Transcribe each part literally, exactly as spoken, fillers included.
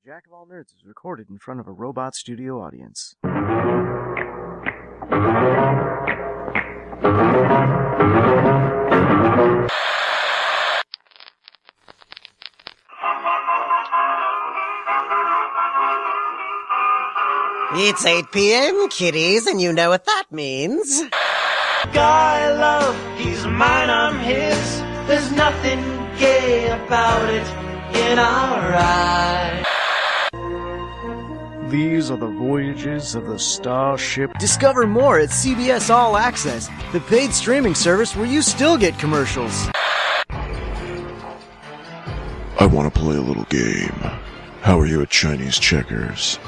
Jack of All Nerds is recorded in front of a robot studio audience. It's eight p.m., kiddies, and you know what that means. Guy I love, he's mine, I'm his. There's nothing gay about it in our eyes. These are the voyages of the Starship. Discover more at C B S All Access, the paid streaming service where you still get commercials. I want to play a little game. How are you at Chinese checkers?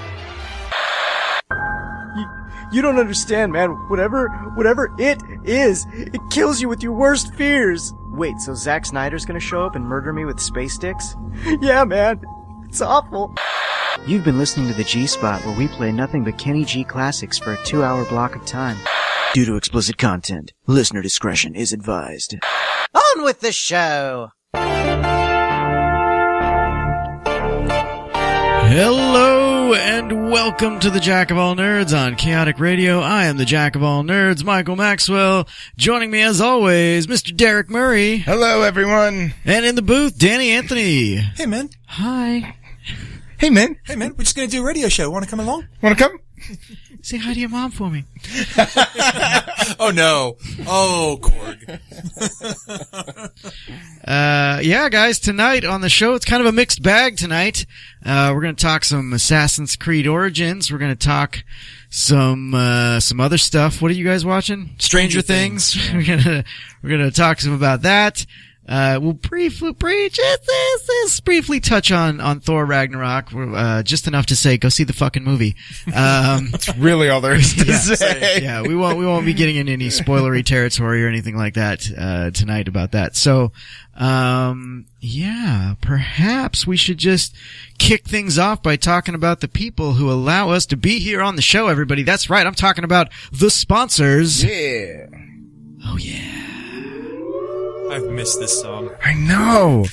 You, you don't understand, man. Whatever, whatever it is, it kills you with your worst fears. Wait, so Zack Snyder's gonna show up and murder me with space sticks? Yeah, man. It's awful. You've been listening to the G-Spot, where we play nothing but Kenny G classics for a two-hour block of time. Due to explicit content, listener discretion is advised. On with the show! Hello and welcome to the Jack of All Nerds on Chaotic Radio. I am the Jack of All Nerds, Michael Maxwell. Joining me as always, Mister Derek Murray. Hello, everyone. And in the booth, Danny Anthony. Hey, man. Hi. Hey, man. Hey, man. We're just going to do a radio show. Want to come along? Want to come? Say hi to your mom for me. Oh, no. Oh, Korg. uh, yeah, guys, tonight on the show, it's kind of a mixed bag tonight. Uh, we're going to talk some Assassin's Creed Origins. We're going to talk some, uh, some other stuff. What are you guys watching? Stranger, Stranger Things. Things. Yeah. We're going to, we're going to talk some about that. Uh, we'll briefly, brief, just, just, just briefly touch on, on Thor Ragnarok, uh, just enough to say, go see the fucking movie. Um, That's really all there is to yeah, say. Yeah, we won't, we won't be getting into any spoilery territory or anything like that, uh, tonight about that. So, um, yeah, perhaps we should just kick things off by talking about the people who allow us to be here on the show, everybody. That's right, I'm talking about the sponsors. Yeah. Oh yeah. I've missed this song. I know.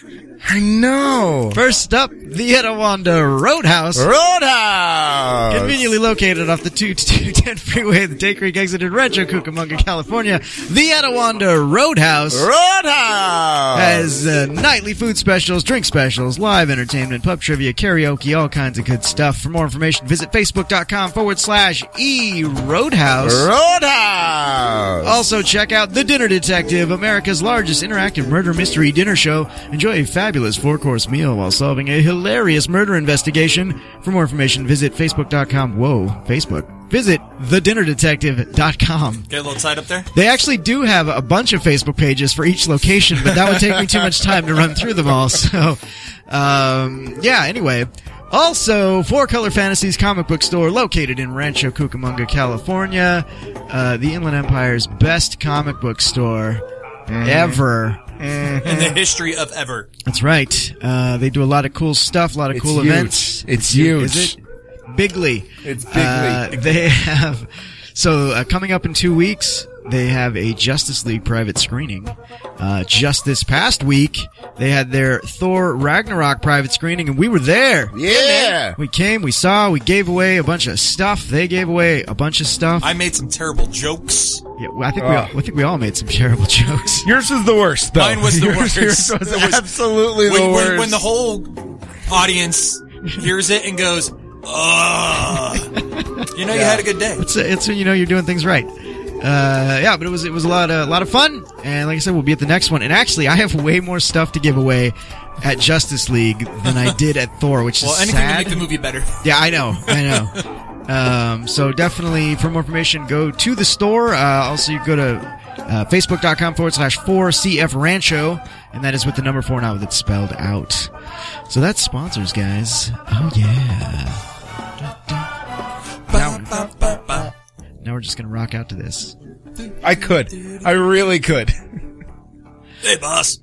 I know. First up, the Etiwanda Roadhouse. Roadhouse! Conveniently located off the two ten freeway at the Day Creek exit in Rancho Cucamonga, California. The Etiwanda Roadhouse. Roadhouse! Has uh, nightly food specials, drink specials, live entertainment, pub trivia, karaoke, all kinds of good stuff. For more information, visit facebook.com forward slash e Roadhouse. Roadhouse! Also, check out The Dinner Detective, America's largest interactive murder mystery dinner show. Enjoy a fabulous four-course meal while solving a hilarious murder investigation. For more information, visit facebook.com. Whoa, Facebook. Visit the dinner detective dot com. Get a little tight up there? They actually do have a bunch of Facebook pages for each location, but that would take me too much time to run through them all. So, um, yeah, anyway. Also, Four Color Fantasies comic book store located in Rancho Cucamonga, California. Uh, the Inland Empire's best comic book store mm. ever. In the history of ever. That's right. Uh, they do a lot of cool stuff, a lot of it's cool huge. events. It's huge. Is it? Bigly. It's bigly. Uh, they have, so uh, coming up in two weeks, they have a Justice League private screening. Uh, just this past week, they had their Thor Ragnarok private screening, and we were there. Yeah! We came, we saw, we gave away a bunch of stuff. They gave away a bunch of stuff. I made some terrible jokes. Yeah, well, I think we all, I think we all made some terrible jokes. Yours was the worst, though. Mine was the yours, worst. Yours was, was absolutely when, the worst. When, when the whole audience hears it and goes, ugh, you know, yeah. You had a good day. It's, it's when you know you're doing things right. Uh, yeah, but it was, it was a lot, a lot of fun. And like I said, we'll be at the next one. And actually, I have way more stuff to give away at Justice League than I did at Thor, which well, is anything sad. to make the movie better. Yeah, I know, I know. um, so definitely, for more information, go to the store. Uh, also, you go to, uh, facebook.com forward slash 4CF Rancho. And that is with the number four now that's spelled out. So that's sponsors, guys. Oh, yeah. Now, now we're just going to rock out to this. I could. I really could. Hey, boss.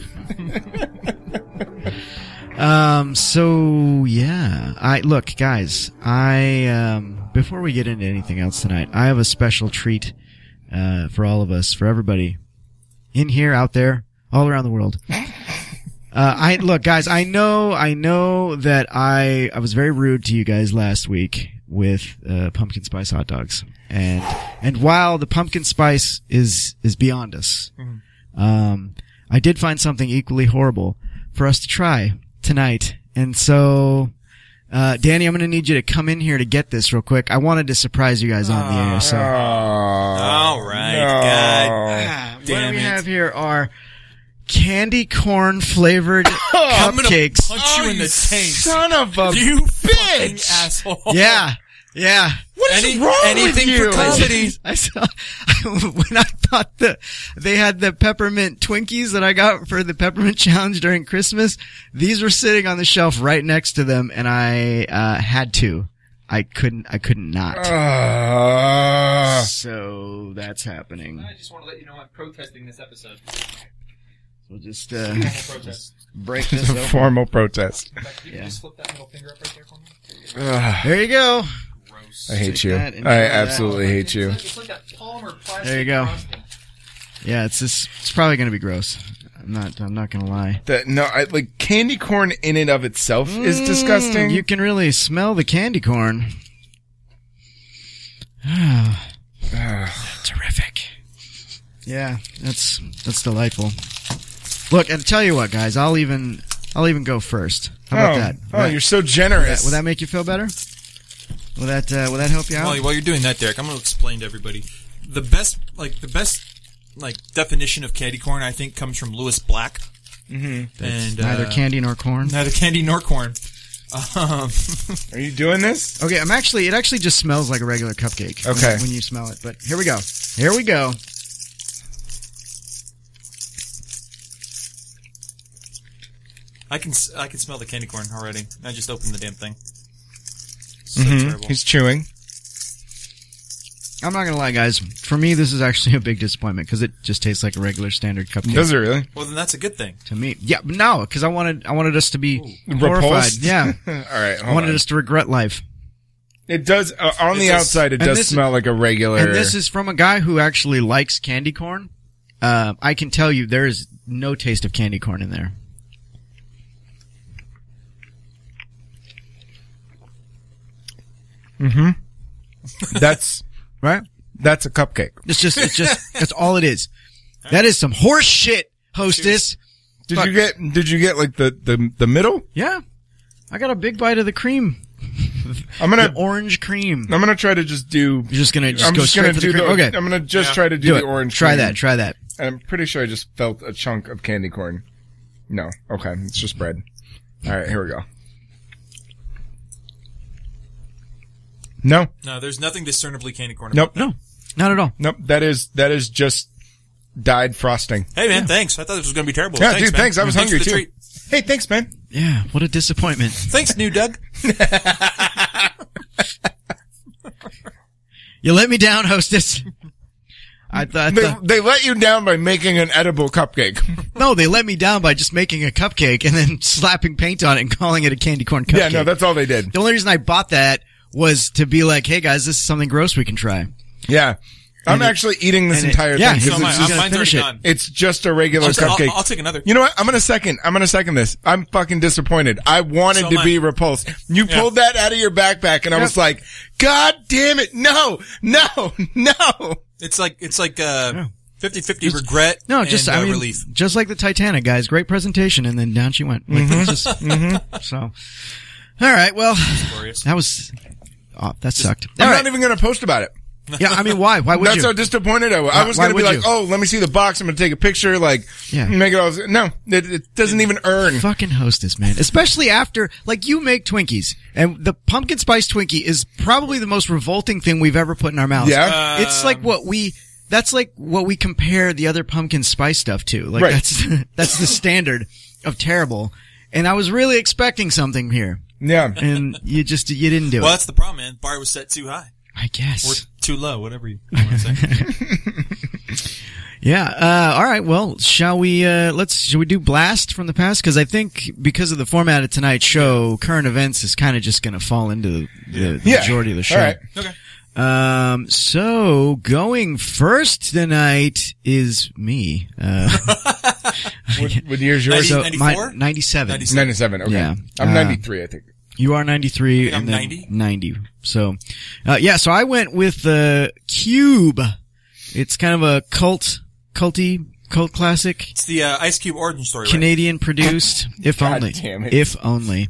um, so, yeah. I Look, guys, I, um, before we get into anything else tonight, I have a special treat, uh, for all of us, for everybody. In here, out there, all around the world. Uh, I look, guys. I know, I know that I I was very rude to you guys last week with uh, pumpkin spice hot dogs, and and while the pumpkin spice is is beyond us, mm-hmm. um, I did find something equally horrible for us to try tonight, and so. Uh, Danny, I'm gonna need you to come in here to get this real quick. I wanted to surprise you guys on the air, so. All right, no. God. Ah, what Damn we it. have here are candy corn flavored I'm gonna cupcakes. punch you in the tank. Son of a You fucking bitch! asshole. Yeah, yeah. What is Any- wrong anything with you? for comedy. I saw when I bought the they had the peppermint Twinkies that I got for the peppermint challenge during Christmas. These were sitting on the shelf right next to them, and I uh had to. I couldn't. I couldn't not. Uh, So that's happening. I just want to let you know I'm protesting this episode. We'll just uh Protest. break it's this a open. formal protest. In fact, you Yeah. can just flip that middle finger up right there for me. Ugh, There you go. Gross. I hate Take you. that and I try that. absolutely hate you. It's like that polymer plastic There you go. frosting. Yeah, it's just, it's probably gonna be gross. I'm not. I'm not gonna lie. That no, I, like candy corn in and of itself is disgusting. You can really smell the candy corn. Ah, terrific. Yeah, that's that's delightful. Look, and tell you what, guys, I'll even I'll even go first. How about oh, that? oh, Will that- you're so will that, generous. will that make you feel better? Will that uh, will that help you out? While, while you're doing that, Derek, I'm going to explain to everybody the best, like the best, like definition of candy corn. I think comes from Lewis Black. Mm-hmm. And Neither uh, candy nor corn. neither candy nor corn. Um, Are you doing this? Okay, I'm actually. It actually just smells like a regular cupcake. when- Okay. When, you smell it, but here we go. Here we go. I can s- I can smell the candy corn already. I just opened the damn thing. So Mhm. terrible. He's chewing. I'm not gonna lie, guys. For me, this is actually a big disappointment because it just tastes like a regular standard cupcake. Does it really? Well, then that's a good thing. To me, yeah, but no, because I wanted, I wanted us to be horrified. Repulsed? Yeah, All right. I Hold wanted on. us to regret life. It does uh, on the It's a- outside. It and does this- smell like a regular. And this is from a guy who actually likes candy corn. Uh, I can tell you, there is no taste of candy corn in there. that's Right? that's a cupcake. It's just, it's just, that's all it is. That is some horse shit, hostess. Did Fuck. you get? Did you get like the the the middle? Yeah, I got a big bite of the cream, I'm gonna. the orange cream. I'm gonna try to just do. You're just gonna just I'm go just straight gonna for do the cream. the. Okay, I'm gonna just Yeah. try to do, do the it. orange. Try cream. that. Try that. I'm pretty sure I just felt a chunk of candy corn. No. Okay. It's just bread. All right. Here we go. No. No, there's nothing discernibly candy corn. Nope. No, not at all. Nope. That is that is just dyed frosting. Hey man, thanks. I thought this was going to be terrible. Yeah, thanks, dude. man. Thanks. I was Thanks hungry for the too. treat. Hey, thanks, man. Yeah, what a disappointment. Thanks, new Doug. You let me down, hostess. I thought, They the, they let you down by making an edible cupcake. no, they let me down by just making a cupcake and then slapping paint on it and calling it a candy corn cupcake. Yeah. No, that's all they did. the only reason I bought that was to be like, hey guys, this is something gross we can try. Yeah. I'm And it- actually eating this and it- entire yeah, thing so because am I. it's I'm just gonna Mine's finish already it. gone. it's just a regular I'll, cupcake. I'll, I'll take another. You know what? I'm gonna second. I'm gonna second this. I'm fucking disappointed. I wanted So to am I. be repulsed. You Yeah. pulled that out of your backpack, and I was like, "God damn it! No, no, no!" It's like it's like uh, fifty-fifty regret. No, just, and, I uh, mean, relief. just like the Titanic, guys. Great presentation, and then down she went. Like, Mm-hmm. it's just, so. All right, well, Glorious. that was, oh, that sucked. I'm All not right. even gonna post about it. Yeah, I mean, why? Why would That's you? how disappointed I was. I Why- was why gonna be would like, you? "Oh, let me see the box. I'm gonna take a picture." Like, Yeah. make it all. No, it, it doesn't even earn. Fucking hostess, man. Especially after, like, you make Twinkies, and the pumpkin spice Twinkie is probably the most revolting thing we've ever put in our mouths. Yeah. It's like what we, that's like what we compare the other pumpkin spice stuff to. Like, Right. that's, that's the standard of terrible. And I was really expecting something here. Yeah. And you just, you didn't do Well, it. that's the problem, man. Bar was set too high I or guess. too low, whatever you want to say. Yeah. Uh, all right. Well, shall we, uh, let's, shall we do blast from the past? Cause I think because of the format of tonight's show, current events is kind of just going to fall into the, the Yeah. majority of the show. All right. Okay. Um, so going first tonight is me. Uh, What, what year's yours? ninety, So, my, ninety-four? ninety-seven. ninety-seven. ninety-seven. Okay. Yeah. I'm Uh, ninety-three, I think. You are ninety-three, I think I'm and then ninety. ninety. So, uh, yeah, so I went with the Cube. It's kind of a cult, culty, cult classic. It's the uh, Ice Cube origin story, right? Canadian produced, if God only. damn it. If only.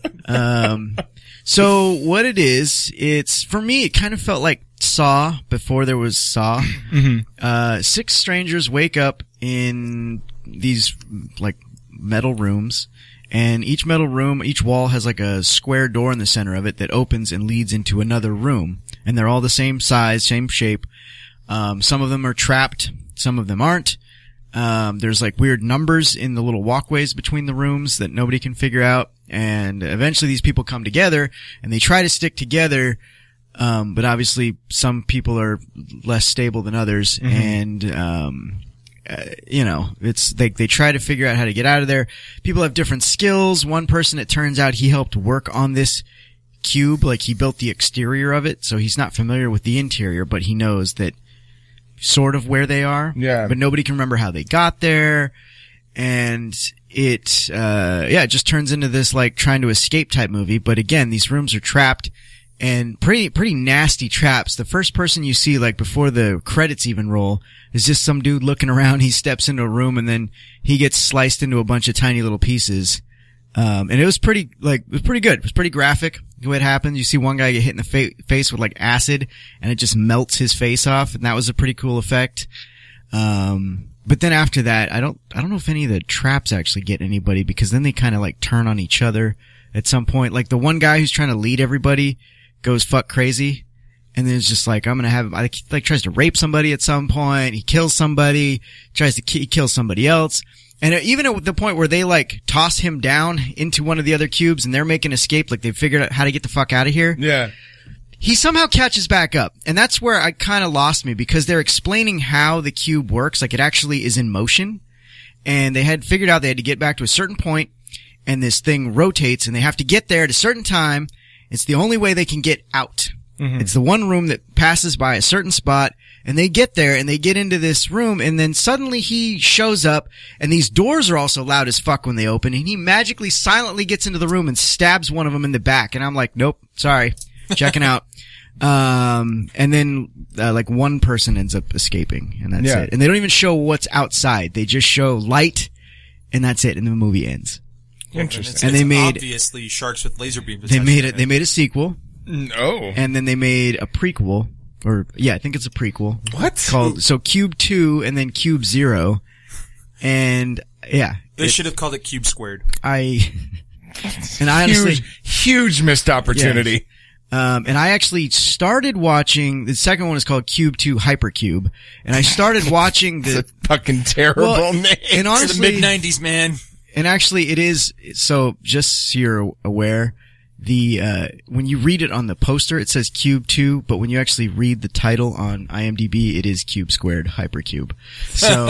Um, so what it is, it's, for me, it kind of felt like Saw before there was Saw. Mm-hmm. Uh, six strangers wake up in these, like, metal rooms. And each metal room, each wall has like a square door in the center of it that opens and leads into another room. And they're all the same size, same shape. Um, some of them are trapped. Some of them aren't. Um, there's like weird numbers in the little walkways between the rooms that nobody can figure out. And eventually these people come together and they try to stick together. Um, but obviously some people are less stable than others. Mm-hmm. And, um, uh, you know, it's, they, they try to figure out how to get out of there. People have different skills. One person, it turns out he helped work on this cube. Like he built the exterior of it. So he's not familiar with the interior, but he knows that sort of where they are. Yeah. But nobody can remember how they got there. And it, uh, yeah, it just turns into this like trying to escape type movie. But again, these rooms are trapped and pretty, pretty nasty traps. The first person you see, like before the credits even roll, is just some dude looking around. He steps into a room and then he gets sliced into a bunch of tiny little pieces. Um, and it was pretty, like, it was pretty good. It was pretty graphic the way it happened. You see one guy get hit in the fa- face with like acid and it just melts his face off. And that was a pretty cool effect. Um, but then after that, I don't, I don't know if any of the traps actually get anybody because then they kind of like turn on each other at some point. Like the one guy who's trying to lead everybody goes fuck crazy. And then it's just like, I'm gonna have, like, like tries to rape somebody at some point. He kills somebody, tries to ki- kill somebody else. And even at the point where they like toss him down into one of the other cubes and they're making escape, like they've figured out how to get the fuck out of here. Yeah. He somehow catches back up. And that's where I kind of lost me because they're explaining how the cube works. Like it actually is in motion. And they had figured out they had to get back to a certain point and this thing rotates and they have to get there at a certain time. It's the only way they can get out. Mm-hmm. It's the one room that passes by a certain spot and they get there and they get into this room and then suddenly he shows up and these doors are also loud as fuck when they open and he magically silently gets into the room and stabs one of them in the back and I'm like, nope, sorry, checking out. Um, and then, uh, like one person ends up escaping and that's Yeah. it. And they don't even show what's outside. They just show light and that's it and the movie ends. Interesting. It's, And it's they made- obviously sharks with laser beams. They attached made to it, they made a sequel. No. And then they made a prequel, or yeah, I think it's a prequel. What? Called so Cube Two and then Cube Zero, and yeah, They it- should have called it Cube Squared. I and I honestly, Huge, huge missed opportunity. um, and I actually started watching the second one is called Cube Two Hypercube, and I started watching the It's a fucking terrible well, name. and It's the honestly, mid nineties, man. and actually it is so. Just so you're aware. The, uh, when you read it on the poster, it says Cube two, but when you actually read the title on IMDb, it is Cube Squared Hypercube. So,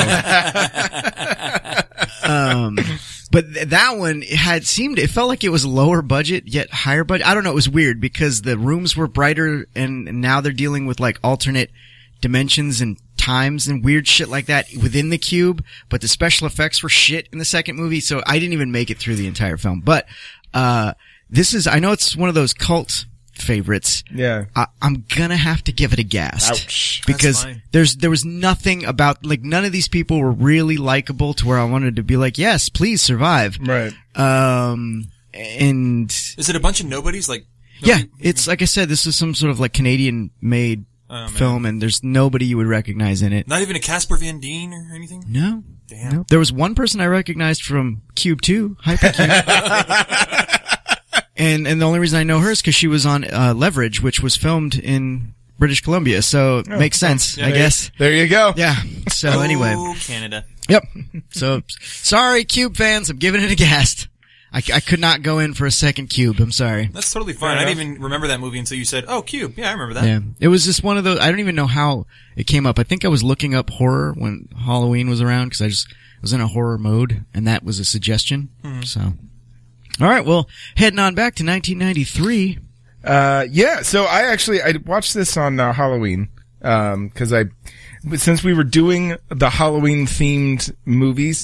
um, but th- that one it had seemed, it felt like it was lower budget, yet higher budget. I don't know, it was weird because the rooms were brighter and, and now they're dealing with like alternate dimensions and times and weird shit like that within the cube, but the special effects were shit in the second movie, so I didn't even make it through the entire film. But, uh, this is, I know it's one of those cult favorites. Yeah. I, I'm gonna have to give it a gas. Ouch. Because That's fine. there's, there was nothing about, like, none of these people were really likable to where I wanted to be like, yes, please survive. Right. Um, and, Is it a bunch of nobodies? Like, yeah, nobody- it's, like I said, this is some sort of, like, Canadian made Oh, man. film and there's nobody you would recognize in it. Not even a Casper Van Dien or anything? No. Damn. No. There was one person I recognized from Cube two, Hypercube. And, and the only reason I know her is because she was on, uh, Leverage, which was filmed in British Columbia. So it makes sense, I yeah. guess. There you go. Yeah. So anyway. Oh, Canada. Yep. So, sorry, Cube fans. I'm giving it a gas. I, I could not go in for a second Cube. I'm sorry. That's totally fine. Fair I didn't even remember that movie until you said, oh, Cube. Yeah, I remember that. Yeah. It was just one of those, I don't even know how it came up. I think I was looking up horror when Halloween was around because I just was in a horror mode and that was a suggestion. Mm-hmm. So. All right. Well, heading on back to nineteen ninety-three. Uh, yeah, so I actually, I watched this on uh, Halloween, um, cause I, since we were doing the Halloween themed movies,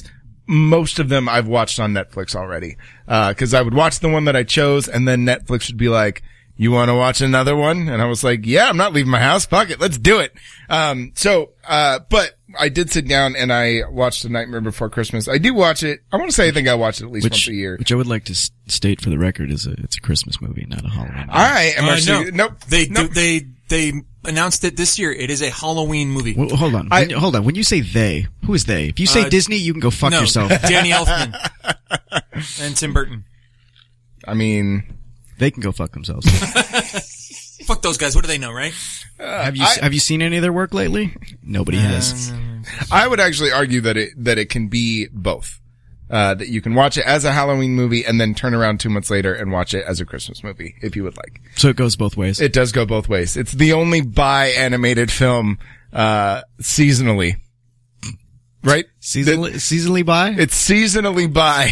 most of them I've watched on Netflix already. Uh, cause I would watch the one that I chose and then Netflix would be like, you want to watch another one? And I was like, yeah, I'm not leaving my house. Fuck it. Let's do it. Um, so, uh, but I did sit down and I watched A Nightmare Before Christmas. I do watch it. I want to say I think I watch it at least which, once a year. Which I would like to s- state for the record is a, it's a Christmas movie, not a Halloween movie. I am Uh, actually, no. nope. They nope. do, they they announced it this year. It is a Halloween movie. Well, hold on. I- When you- hold on. When you say they, who is they? If you say Uh, Disney, you can go fuck no, yourself. Danny Elfman and Tim Burton. I mean, They can go fuck themselves. Fuck those guys. What do they know, right? have you I- have you seen any of their work lately? Nobody has. I would actually argue that it, that it can be both. Uh, that you can watch it as a Halloween movie and then turn around two months later and watch it as a Christmas movie, if you would like. So it goes both ways. It does go both ways. It's the only bi-animated film, uh, seasonally. Right? Seasonally, seasonally by? It's seasonally bi.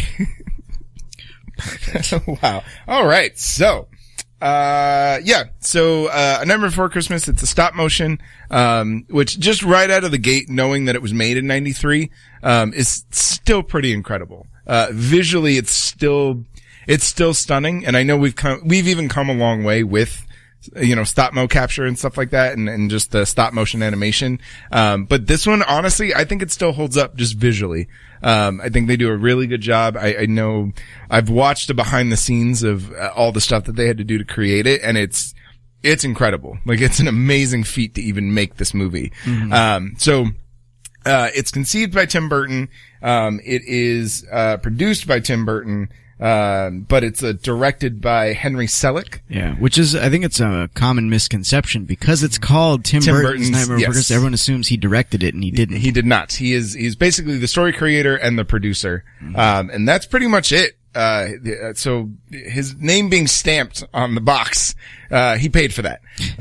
Wow. All right. So, uh, yeah. So, uh, A Nightmare Before Christmas, it's a stop motion, um, which just right out of the gate, knowing that it was made in ninety-three, um, is still pretty incredible. Uh, visually, it's still, it's still stunning. And I know we've come, we've even come a long way with, you know, stop mo capture and stuff like that and, and just the stop motion animation. Um, but this one, honestly, I think it still holds up just visually. Um, I think they do a really good job. I, I know I've watched the behind the scenes of uh, all the stuff that they had to do to create it, and it's, it's incredible. Like, it's an amazing feat to even make this movie. Mm-hmm. Um, so, uh, it's conceived by Tim Burton. Um, it is, uh, produced by Tim Burton. Um, but it's uh, directed by Henry Selick. Yeah, which is, I think it's a common misconception because it's called Tim, Tim Burton's, Burton's, Nightmare Before yes. Christmas. Everyone assumes he directed it and he didn't. He did not. He is, he's basically the story creator and the producer. Um, and that's pretty much it. Uh, so his name being stamped on the box, uh, he paid for that.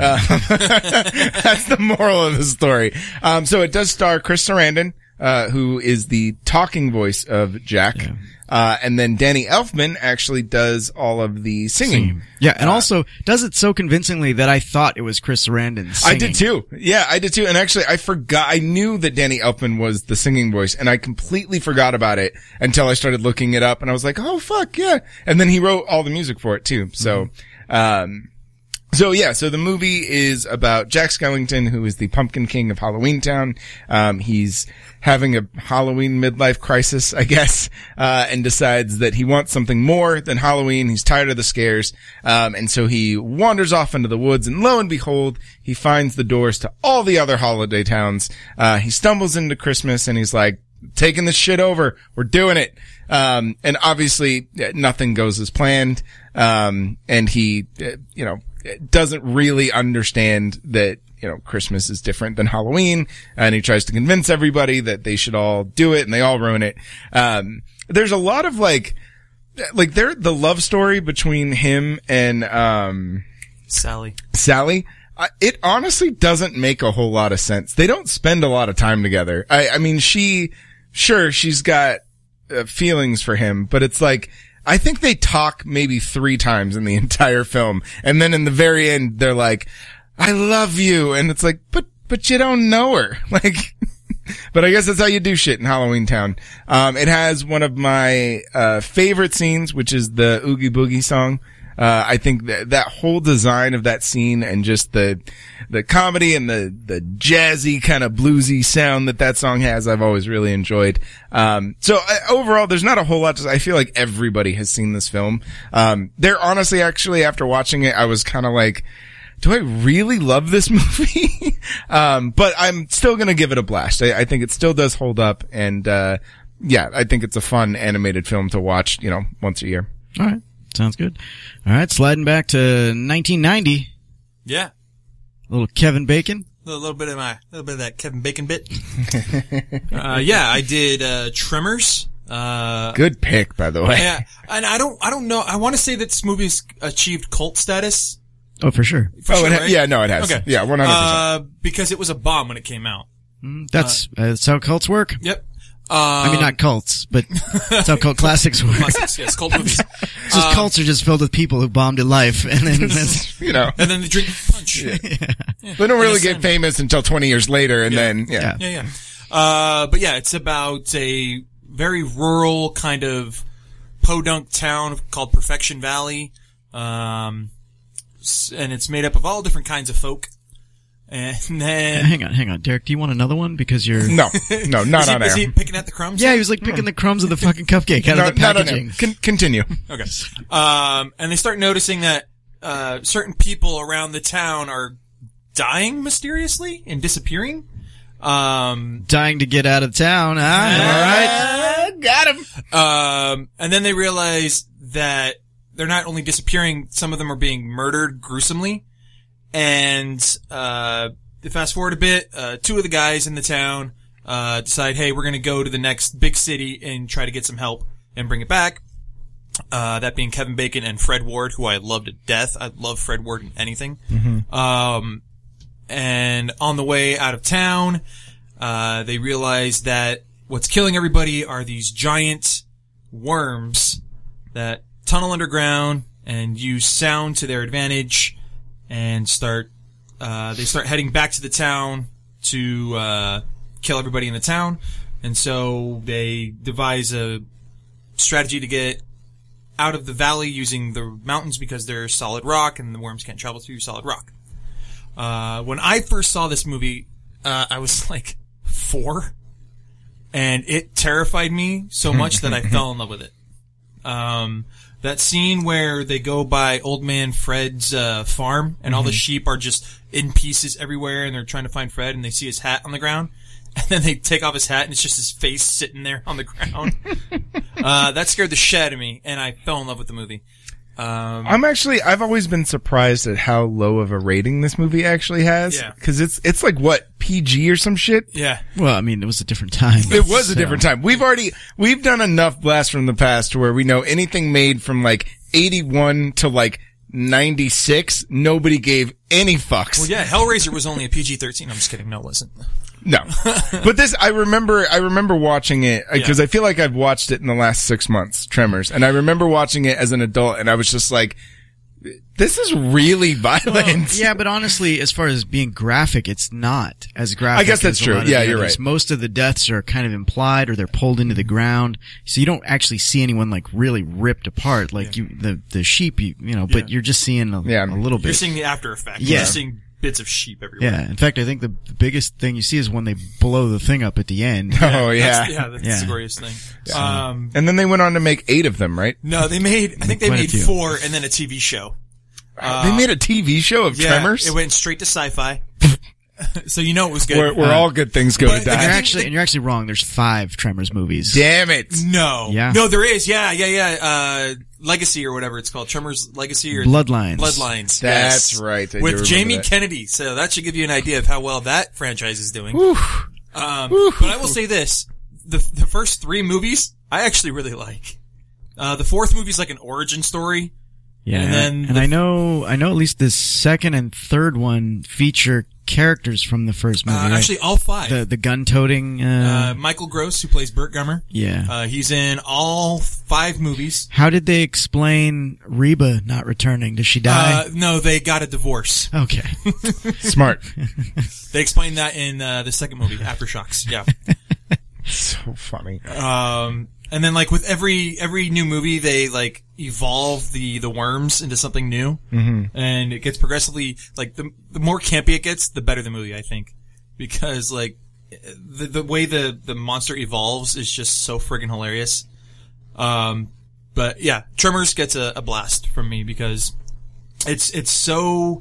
Uh, that's the moral of the story. Um, so it does star Chris Sarandon, uh, who is the talking voice of Jack. Yeah. Uh, and then Danny Elfman actually does all of the singing. Yeah, and also does it so convincingly that I thought it was Chris Sarandon singing. I did too. Yeah, I did too. And actually, I forgot, I knew that Danny Elfman was the singing voice, and I completely forgot about it until I started looking it up, and I was like, oh fuck, yeah. And then he wrote all the music for it too. So, mm-hmm. um, So yeah, so the movie is about Jack Skellington, who is the Pumpkin King of Halloween Town. Um, he's having a Halloween midlife crisis, I guess, uh, and decides that he wants something more than Halloween. He's tired of the scares. Um, and so he wanders off into the woods, and lo and behold, he finds the doors to all the other holiday towns. Uh, he stumbles into Christmas and he's like, taking this shit over. We're doing it. Um, and obviously nothing goes as planned. Um, and he, uh, you know, doesn't really understand that, you know, Christmas is different than Halloween, and he tries to convince everybody that they should all do it, and they all ruin it. Um, there's a lot of like, like there, the love story between him and, um, Sally. Sally. Uh, it honestly doesn't make a whole lot of sense. They don't spend a lot of time together. I, I mean, she, sure, she's got uh, feelings for him, but it's like, I think they talk maybe three times in the entire film. And then in the very end, they're like, I love you. And it's like, but, but you don't know her. Like, but I guess that's how you do shit in Halloween Town. Um, it has one of my, uh, favorite scenes, which is the Oogie Boogie song. Uh, I think that, that whole design of that scene and just the, the comedy and the, the jazzy kind of bluesy sound that that song has, I've always really enjoyed. Um, so uh, overall, there's not a whole lot to, I feel like everybody has seen this film. Um, there honestly, actually, after watching it, I was kind of like, do I really love this movie? um, but I'm still gonna give it a blast. I, I think it still does hold up, and, uh, yeah, I think it's a fun animated film to watch, you know, once a year. All right. Sounds good. All right, sliding back to nineteen ninety. Yeah. A little Kevin Bacon. A little, little bit of my, a little bit of that Kevin Bacon bit. uh, yeah, I did, uh, Tremors. Uh, Good pick, by the way. yeah, and I don't, I don't know, I want to say that this movie's achieved cult status. Oh, for sure. For oh, sure, it ha- right? yeah, no, it has. Okay. Yeah, one hundred percent. Uh, because it was a bomb when it came out. Mm, That's, uh, that's how cults work. Yep. Um, I mean, not cults, but that's how cult classics work. classics, yes, cult movies. It's just cults are just filled with people who bombed at life, and then that's, You know, And then they drink punch. Yeah, they don't really get famous until twenty years later, and Yeah. then, yeah. Yeah. yeah, yeah. Uh, but yeah, it's about a very rural kind of podunk town called Perfection Valley. Um, s- and it's made up of all different kinds of folk. And then... Hang on, hang on. Derek, do you want another one? Because you're... No, no, not is he, on is air. he picking at the crumbs? Yeah, he was like picking the crumbs of the fucking cupcake out No, of the not on air. packaging. Con- continue. Okay. Um, and they start noticing that, uh, certain people around the town are dying mysteriously and disappearing. Um, Dying to get out of town. Ah, all right. Got him. um, and then they realize that they're not only disappearing, some of them are being murdered gruesomely. And, uh, they fast forward a bit, uh, two of the guys in the town, uh, decide, hey, we're gonna go to the next big city and try to get some help and bring it back. Uh, that being Kevin Bacon and Fred Ward, who I love to death. I love Fred Ward in anything. Mm-hmm. Um, and on the way out of town, uh, they realize that what's killing everybody are these giant worms that tunnel underground and use sound to their advantage and start, uh, they start heading back to the town to, uh, kill everybody in the town. And so they devise a strategy to get out of the valley using the mountains because they're solid rock and the worms can't travel through solid rock. Uh, when I first saw this movie, uh, I was like four and it terrified me so much that I fell in love with it. Um, that scene where they go by Old Man Fred's, uh, farm and all the sheep are just in pieces everywhere and they're trying to find Fred and they see his hat on the ground. And then they take off his hat and it's just his face sitting there on the ground. uh, that scared the shit out of me and I fell in love with the movie. Um, I'm actually, I've always been surprised at how low of a rating this movie actually has. Yeah. Cause it's, it's like what, P G or some shit? yeah. Well, I mean, it was a different time. It was a So- different time. We've already, we've done enough Blast from the Past to where we know anything made from like eighty-one to like ninety-six, nobody gave any fucks. Well, yeah, Hellraiser was only a P G thirteen. I'm just kidding. No, it wasn't. No. But this, I remember, I remember watching it, because Yeah. I feel like I've watched it in the last six months, Tremors, and I remember watching it as an adult, and I was just like, this is really violent. Yeah, but honestly, as far as being graphic, it's not as graphic. I guess that's as a true. lot of Yeah, the you're others. right. Most of the deaths are kind of implied, or they're pulled into the ground, so you don't actually see anyone like really ripped apart. Like you, the the sheep, you, you know, but Yeah. you're just seeing a, Yeah. a little bit. You're seeing the after effect. Yeah. You're seeing bits of sheep everywhere. Yeah. In fact, I think the, the biggest thing you see is when they blow the thing up at the end. Oh, yeah. That's, yeah, that's Yeah. the glorious thing. Um, And then they went on to make eight of them, right? no, they made, I think they Quite a made few. four and then a T V show. they made a T V show of Yeah, Tremors? it went straight to sci-fi. So you know it was good. where where Uh, all good things go but to the And you're die. actually, and you're actually wrong. There's five Tremors movies. Damn it. No. Yeah. No, there is. Yeah, yeah, yeah. Uh, Legacy or whatever it's called. Tremors Legacy or Bloodlines. Bloodlines. That's yes. right. I do With remember Jamie that. Kennedy. So that should give you an idea of how well that franchise is doing. Um, but I will say this. The, the first three movies, I actually really like. Uh, the fourth movie is like an origin story. Yeah, And and, then and the- I know, I know at least the second and third one feature characters from the first movie. Uh, right? actually all five. the the gun-toting. Uh, uh, Michael Gross, who plays Burt Gummer. yeah. Uh, he's in all five movies. How did they explain Reba not returning? Does she die? Uh, no, they got a divorce. okay. Smart. They explained that in, uh, the second movie, Aftershocks. Yeah. So funny. Um, and then like with every, every new movie, they like evolve the, the worms into something new. Mm-hmm. And it gets progressively, like the, the more campy it gets, the better the movie, I think. Because like, the, the way the, the monster evolves is just so friggin' hilarious. Um, but yeah, Tremors gets a, a blast from me because it's, it's so,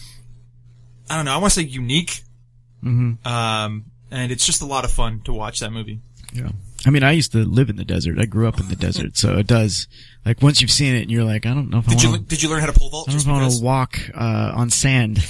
I don't know, I want to say unique. Mm-hmm. Um, and it's just a lot of fun to watch that movie. Yeah. I mean, I used to live in the desert. I grew up in the desert, so it does. Like once you've seen it, and you're like, I don't know if I Did you want. did you learn how to pole vault? I don't Just know if I want because to walk uh, on sand.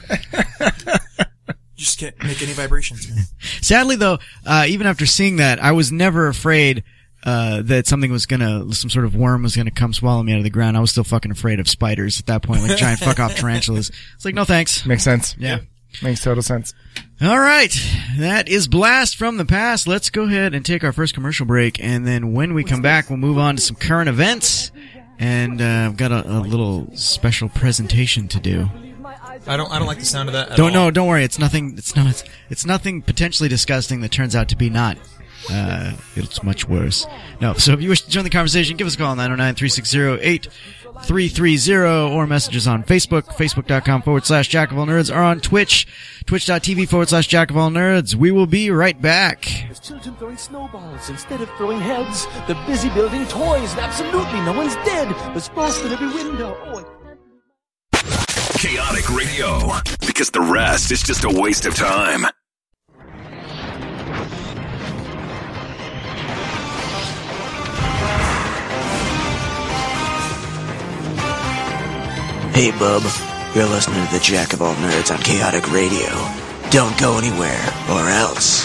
you just can't make any vibrations. Man. Sadly, though, uh, even after seeing that, I was never afraid uh, that something was gonna, some sort of worm was gonna come swallow me out of the ground. I was still fucking afraid of spiders at that point, like giant fuck off tarantulas. It's like, no thanks. Makes sense. Yeah. Makes total sense. All right, that is Blast from the Past. Let's go ahead and take our first commercial break, and then when we come back, we'll move on to some current events, and uh, I've got a, a little special presentation to do. I don't I don't like the sound of that. At Don't all. no, don't worry. It's nothing. It's no. It's, it's nothing potentially disgusting that turns out to be not. Uh, it's much worse. No, so if you wish to join the conversation, give us a call, nine oh nine, three six zero, eight three three zero, or messages on Facebook, facebook.com forward slash Jack of All Nerds, or on Twitch, twitch.tv forward slash Jack of All Nerds. We will be right back. There's children throwing snowballs instead of throwing heads. They're busy building toys, and absolutely no one's dead. There's frost in every window. Oh, Chaotic Radio, because the rest is just a waste of time. Hey, bub. You're listening to the Jack of All Nerds on Chaotic Radio. Don't go anywhere, or else.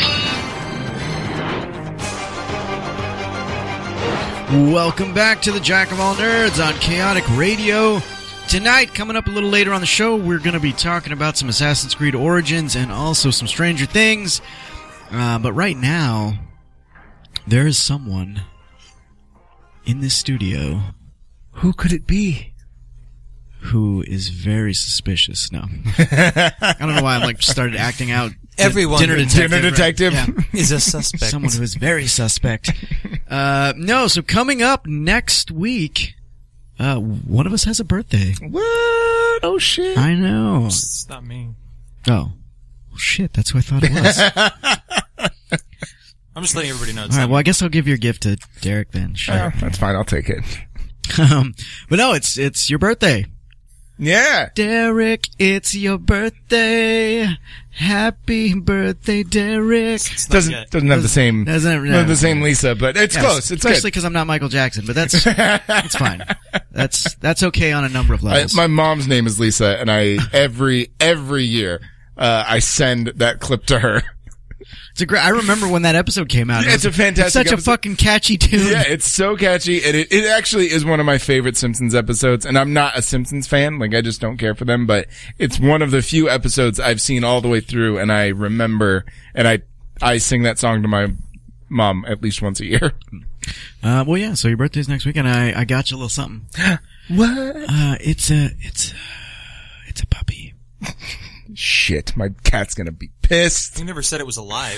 Welcome back to the Jack of All Nerds on Chaotic Radio. Tonight, coming up a little later on the show, we're going to be talking about some Assassin's Creed Origins and also some Stranger Things. Uh, but right now, there is someone in this studio. Who could it be? Who is very suspicious. No. I don't know why I'm like started acting out. Everyone. Dinner detective. Dinner detective. Right? Yeah. Is a suspect. Someone who is very suspect. Uh, no, so coming up next week, uh, one of us has a birthday. What? Oh, shit. I know. It's not me. Oh. Well, shit, that's who I thought it was. I'm just letting everybody know. All right, well, I guess I'll give your gift to Derek then. Sure. Oh, that's fine. I'll take it. Um, but no, it's, it's your birthday. Yeah. Derek, it's your birthday. Happy birthday, Derek. Doesn't yet. doesn't have the same Doesn't not the same Lisa, but it's Yes, close. It's especially good. because I'm not Michael Jackson, but that's it's fine. That's that's okay on a number of I, levels. my mom's name is Lisa, and I every every year uh I send that clip to her. It's a great. I remember when that episode came out. It's It was- a fantastic It's such episode. a fucking catchy tune. Yeah, it's so catchy, and it, it actually is one of my favorite Simpsons episodes. And I'm not a Simpsons fan, like I just don't care for them. But it's one of the few episodes I've seen all the way through, and I remember, and I I sing that song to my mom at least once a year. Uh, well, yeah. So your birthday's next week, and I I got you a little something. What? Uh, it's a it's a, it's a puppy. Shit, my cat's gonna be pissed. You never said it was alive.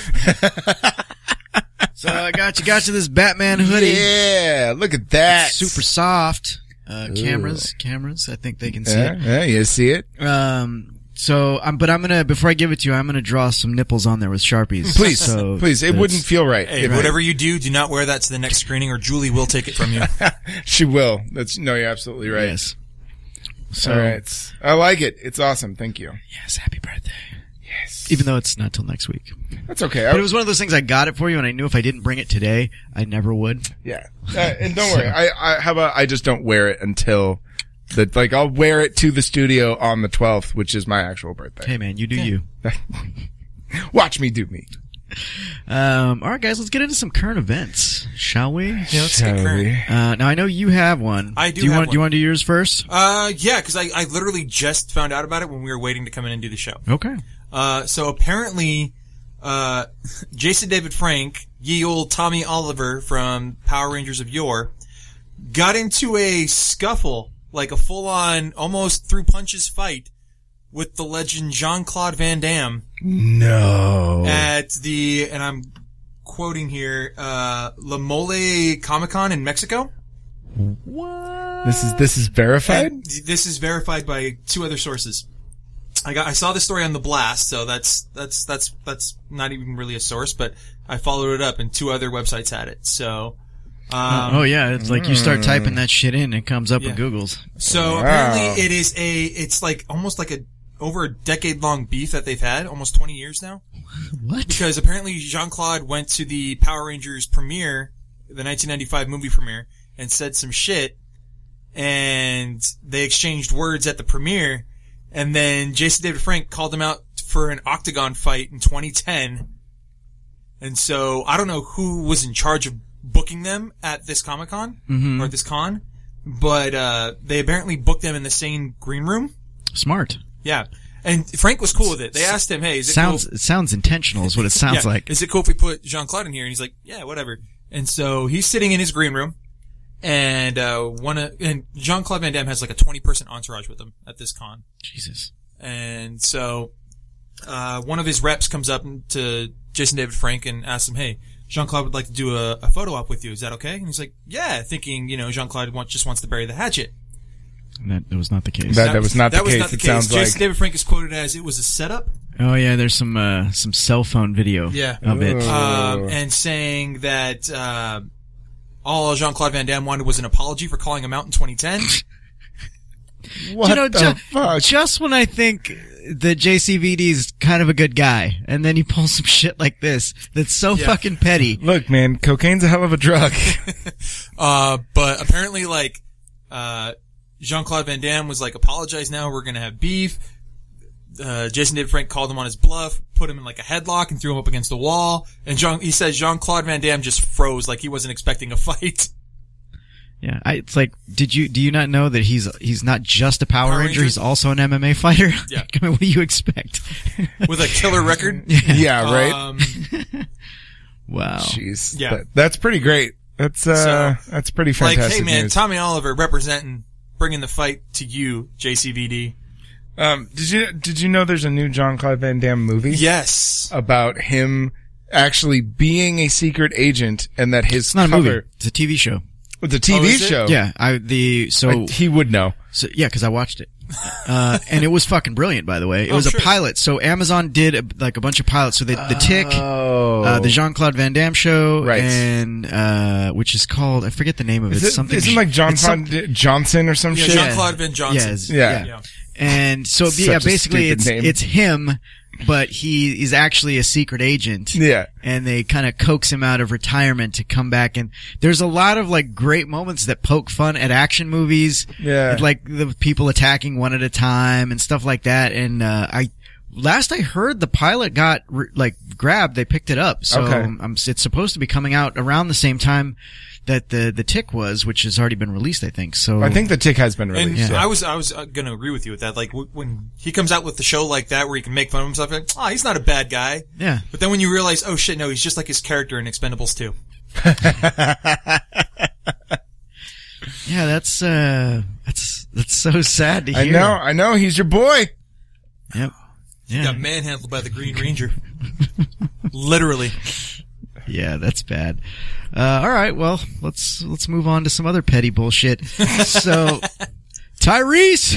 So I got you got you this Batman hoodie. Yeah, look at that. It's super soft. Uh, cameras, cameras. I think they can see Yeah, it. yeah, you see it? Um, so, um, but I'm gonna, before I give it to you, I'm gonna draw some nipples on there with Sharpies. Please, so please. It that's- wouldn't feel right. Hey, if- whatever you do, do not wear that to the next screening or Julie will take it from you. She will. That's, no, you're absolutely right. Yes. So, All right. I like it. It's awesome. Thank you. yes, happy birthday. Yes. Even though it's not till next week. That's okay. But I, it was one of those things I got it for you and I knew if I didn't bring it today, I never would. yeah. Uh, and don't worry. I, I, how about I just don't wear it until the, like, I'll wear it to the studio on the twelfth, which is my actual birthday. Hey man, you do you. Watch me do me. Um, alright guys, let's get into some current events, shall we? Yeah, let's get current. Uh, now I know you have one. I do you have want, one. Do you want to do yours first? Uh, yeah, because I, I literally just found out about it when we were waiting to come in and do the show. Okay. Uh, so apparently, uh, Jason David Frank, ye old Tommy Oliver from Power Rangers of yore, got into a scuffle, like a full-on, almost through punches fight with the legend Jean-Claude Van Damme No. at the, and I'm quoting here, uh, La Mole Comic-Con in Mexico. What? This is, this is verified? And this is verified by two other sources. I got, I saw this story on The Blast, so that's, that's, that's, that's not even really a source, but I followed it up and two other websites had it. So, um, oh yeah, it's like you start typing that shit in, it comes up Yeah. with Google's. so Wow. apparently it is a, it's like almost like a, over a decade long beef that they've had, almost twenty years now. What? Because apparently Jean-Claude went to the Power Rangers premiere, the nineteen ninety-five movie premiere, and said some shit, and they exchanged words at the premiere, and then Jason David Frank called him out for an octagon fight in twenty ten. And so I don't know who was in charge of booking them at this Comic-Con, Mhm. or this con, but uh they apparently booked them in the same green room. Smart. Yeah. And Frank was cool with it. They asked him, hey, is it Sounds cool? it sounds intentional is what it sounds Yeah. like. Is it cool if we put Jean-Claude in here? And he's like, yeah, whatever. And so he's sitting in his green room, and uh one of, and Jean-Claude Van Damme has like a twenty person entourage with him at this con. Jesus. And so uh one of his reps comes up to Jason David Frank and asks him, hey, Jean-Claude would like to do a, a photo op with you. Is that okay? And he's like, yeah, thinking, you know, Jean-Claude want, just wants to bury the hatchet. That, that was not the case. That, that was not the that case. Was not the it case. sounds Jason like. David Frank is quoted as, it was a setup. Oh yeah, there's some, uh, some cell phone video Yeah. of it. Um, and saying that, uh, all Jean-Claude Van Damme wanted was an apology for calling him out in twenty ten. What you know, the ju- fuck? just when I think that J C V D is kind of a good guy, and then he pulls some shit like this that's so Yeah. fucking petty. Look, man, cocaine's a hell of a drug. uh, but apparently, like, uh, Jean-Claude Van Damme was like, apologize now, we're gonna have beef. Uh, Jason David Frank called him on his bluff, put him in like a headlock and threw him up against the wall. And Jean, he says Jean-Claude Van Damme just froze like he wasn't expecting a fight. Yeah, I, it's like, did you, do you not know that he's, he's not just a Power, Power Ranger, Ranger? he's also an M M A fighter? Yeah. I mean, what do you expect? With a killer record. Yeah, right? Um, Wow. Jeez. Yeah. That- that's pretty great. That's, uh, So, that's pretty like, fantastic hey man, news. Tommy Oliver representing, bringing the fight to you, J C V D. Um, did you, did you know there's a new Jean-Claude Van Damme movie? Yes. About him actually being a secret agent and that his It's not a cover, movie. It's a T V show. It's a T V Oh, is it? show. Yeah, I, the, so, Like, he would know. so yeah, cause I watched it. Uh, and it was fucking brilliant, by the way. It Oh, was sure. a pilot. So Amazon did a, like a bunch of pilots. So the, the Tick, Oh. uh, the Jean-Claude Van Damme show, Right. and, uh, which is called, I forget the name of it. Is It's it, something. isn't like John it's some- Johnson or some Yeah, shit? Jean-Claude Van Johnson. Yes. Yeah. Yeah. And so, Such yeah, a basically stupid it's, name. it's him, but he is actually a secret agent. Yeah. And they kind of coax him out of retirement to come back. And there's a lot of like great moments that poke fun at action movies. Yeah. Like the people attacking one at a time and stuff like that. And, uh, I, last I heard the pilot got re- like grabbed, they picked it up. So Okay. um, it's supposed to be coming out around the same time that the, the Tick was, which has already been released, I think. So I think the Tick has been And released. yeah. I was, I was uh, gonna agree with you with that. Like, w- when he comes out with the show like that where he can make fun of himself, like, oh, he's not a bad guy. yeah. But then when you realize, oh shit, no, he's just like his character in Expendables two. Yeah, that's, uh, that's, that's so sad to hear. I know, I know, he's your boy. Yep. He Yeah. got manhandled by the Green Ranger. Literally. Yeah, that's bad. Uh, alright, well, let's, let's move on to some other petty bullshit. So, Tyrese!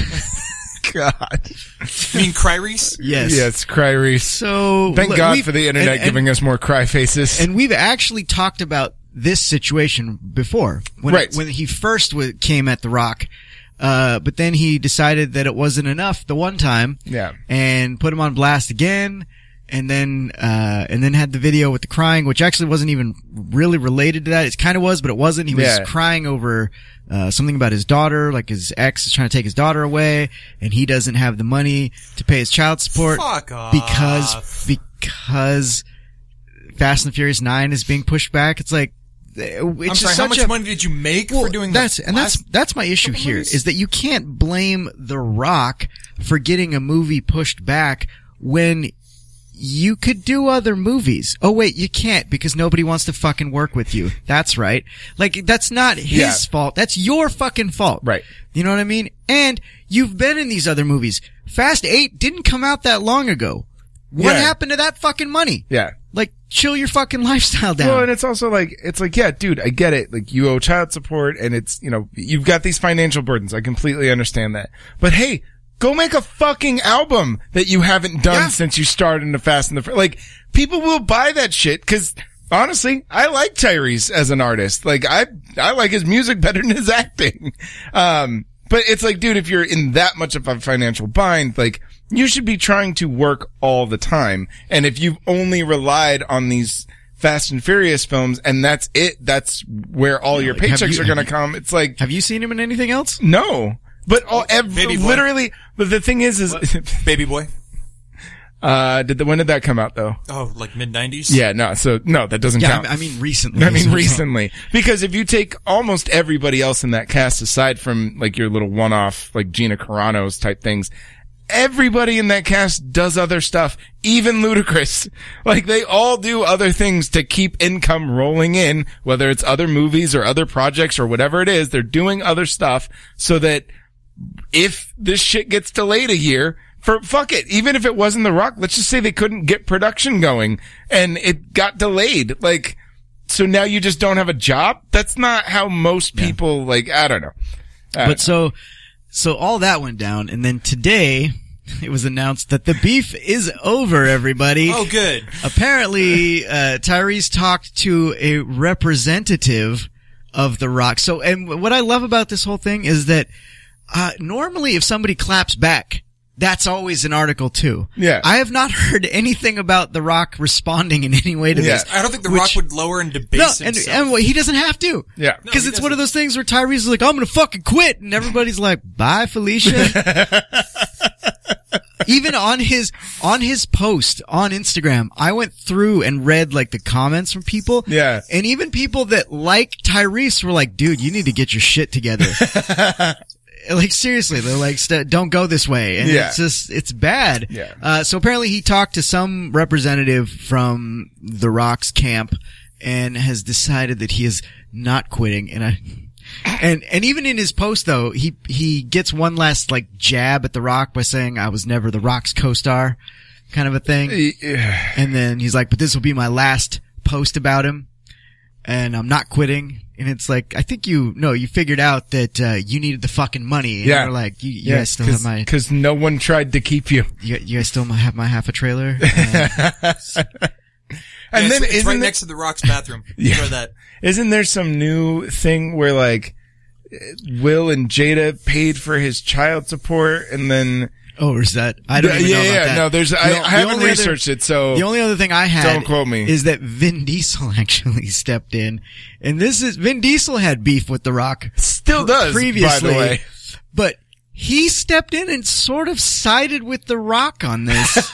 God. You mean Cryrese? Yes. Yes, cry Reese. So, Thank look, God we've- for the internet and- and- giving us more cry faces. And we've actually talked about this situation before. When, Right. when he first w- came at The Rock. Uh, but then he decided that it wasn't enough the one time. Yeah. And put him on blast again. And then, uh, and then had the video with the crying, which actually wasn't even really related to that. It kind of was, but it wasn't. He was Yeah. crying over, uh, something about his daughter, like his ex is trying to take his daughter away, and he doesn't have the money to pay his child support. Fuck off. Because, because Fast and Furious nine is being pushed back. It's like, it's I'm just sorry, how such much a, money did you make well, for doing that's, the and that's, last- that's my issue couple here, movies? is that you can't blame The Rock for getting a movie pushed back when you could do other movies. Oh wait, you can't because nobody wants to fucking work with you. That's right. Like, that's not his Yeah. fault. That's your fucking fault. Right. You know what I mean? And you've been in these other movies. Fast eight didn't come out that long ago. What Yeah. happened to that fucking money? Yeah. Like, chill your fucking lifestyle down. Well, and it's also like, it's like, yeah, dude, I get it. Like, you owe child support and it's, you know, you've got these financial burdens. I completely understand that. But hey, go make a fucking album that you haven't done Yeah. since you started in the Fast and the Fur- Like, people will buy that shit because honestly, I like Tyrese as an artist. Like, I, I like his music better than his acting. Um, but it's like, dude, if you're in that much of a financial bind, like, you should be trying to work all the time. And if you've only relied on these Fast and Furious films and that's it, that's where all your like, have paychecks you- are going to have you- come. It's like, Have you seen him in anything else? no. But all, every, Baby Boy. literally, but the thing is, is, Baby Boy? uh, did the, when did that come out though? Oh, like mid nineties? Yeah, no, so, no, that doesn't Yeah, count. I, I mean recently. I mean, recently. Because if you take almost everybody else in that cast, aside from like your little one-off, like Gina Carano's type things, everybody in that cast does other stuff, even Ludacris. Like, they all do other things to keep income rolling in, whether it's other movies or other projects or whatever it is, they're doing other stuff so that if this shit gets delayed a year, for fuck it, even if it wasn't The Rock, let's just say they couldn't get production going and it got delayed. Like, so now you just don't have a job? That's not how most people, yeah. like, I don't know. I don't but know. so, so all that went down, and then today, it was announced that the beef is over, everybody. Oh, good. Apparently, uh, Tyrese talked to a representative of The Rock. So, and what I love about this whole thing is that, uh, normally if somebody claps back, that's always an article too. Yeah. I have not heard anything about The Rock responding in any way to yeah. this. I don't think The which, Rock would lower and debase no, and, himself. and well, he doesn't have to. Yeah. Because No, it's one of those things where Tyrese is like, I'm gonna fucking quit. And everybody's like, bye, Felicia. Even on his, on his post on Instagram, I went through and read like the comments from people. Yeah. And even people that like Tyrese were like, dude, you need to get your shit together. Like seriously, they're like, St- don't go this way. And yeah. it's just, it's bad. Yeah. Uh, so apparently he talked to some representative from The Rock's camp and has decided that he is not quitting. And I, and, and even in his post though, he, he gets one last like jab at The Rock by saying, I was never The Rock's co-star kind of a thing. Yeah. And then he's like, but this will be my last post about him and I'm not quitting. And it's like, I think you, no, you figured out that, uh, you needed the fucking money. And yeah. you're like, you, you yeah, guys still have my, cause no one tried to keep you. you, you guys still have my half a trailer? Uh, and yeah, then it's, it's isn't right there, next to The Rock's bathroom. yeah. For that. Isn't there some new thing where like Will and Jada paid for his child support and then oh, or is that, I don't yeah, even yeah, know about yeah. that. No, there's, The I, o- I the haven't only researched other, it, so the only other thing I had don't quote me. is that Vin Diesel actually stepped in, and this is, Vin Diesel had beef with The Rock. Still does, previously, by the way. But he stepped in and sort of sided with The Rock on this.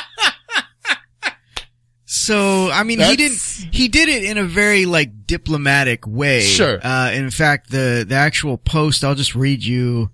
So, I mean, That's... he didn't, he did it in a very, like, diplomatic way. Sure. Uh, in fact, the, the actual post, I'll just read you,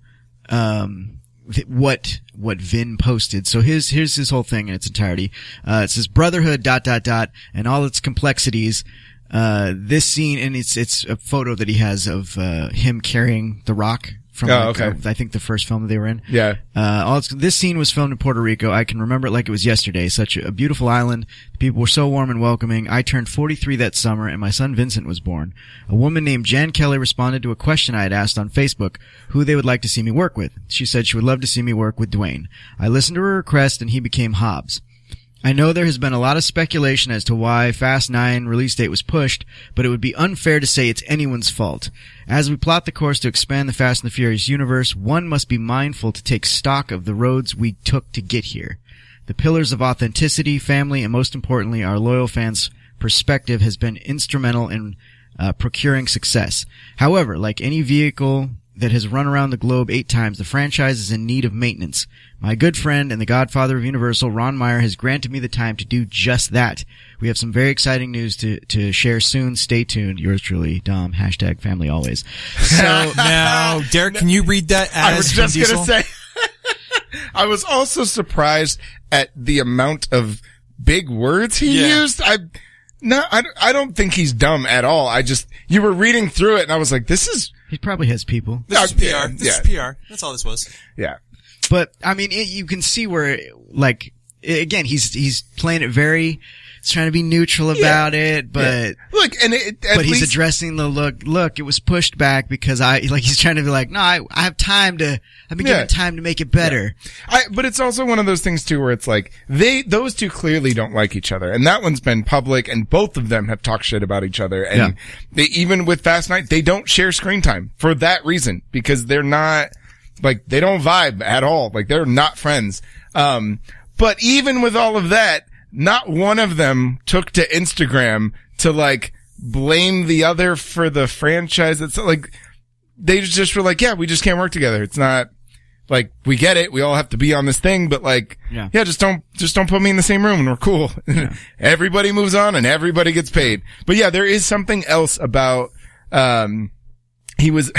um, th- what, what Vin posted. So here's, here's his whole thing in its entirety. Uh, it says brotherhood dot dot dot and all its complexities. Uh, this scene, and it's, it's a photo that he has of, uh, him carrying The Rock. From, oh, like, okay. uh, I think the first film that they were in. Yeah. Uh, all it's, this scene was filmed in Puerto Rico. I can remember it like it was yesterday. Such a beautiful island. The people were so warm and welcoming. I turned forty-three that summer and my son Vincent was born. A woman named Jan Kelly responded to a question I had asked on Facebook, who they would like to see me work with. She said she would love to see me work with Dwayne. I listened to her request and he became Hobbs. I know there has been a lot of speculation as to why Fast nine release date was pushed, but it would be unfair to say it's anyone's fault. As we plot the course to expand the Fast and the Furious universe, one must be mindful to take stock of the roads we took to get here. The pillars of authenticity, family, and most importantly, our loyal fans' perspective has been instrumental in uh, procuring success. However, like any vehicle that has run around the globe eight times, the franchise is in need of maintenance. My good friend and the godfather of Universal, Ron Meyer, has granted me the time to do just that. We have some very exciting news to, to share soon. Stay tuned. Yours truly, Dom. Hashtag family always. So now, Derek, can you read that as I was just Vin going to Diesel? say, I was also surprised at the amount of big words he Yeah. used. I, no, I, I don't think he's dumb at all. I just, you were reading through it and I was like, this is, He probably has people. This is P R. Yeah, This yeah. is P R. That's all this was. yeah. But, I mean, it, you can see where, like, again, he's, he's playing it very, he's trying to be neutral about it, but, Yeah. Look, and it, at but he's least, addressing the look, look, it was pushed back because I, like, he's trying to be like, no, I, I have time to, I've been Yeah. given time to make it better. I, but it's also one of those things too where it's like, they, those two clearly don't like each other. And that one's been public and both of them have talked shit about each other. And Yeah. they, even with Fast Night, they don't share screen time for that reason because they're not, like, they don't vibe at all. Like, they're not friends. Um, but even with all of that, not one of them took to Instagram to like blame the other for the franchise. It's like, they just were like, yeah, we just can't work together. It's not like, we get it. We all have to be on this thing, but like, Yeah. yeah, just don't, just don't put me in the same room and we're cool. Yeah. Everybody moves on and everybody gets paid. But yeah, there is something else about, um, he was,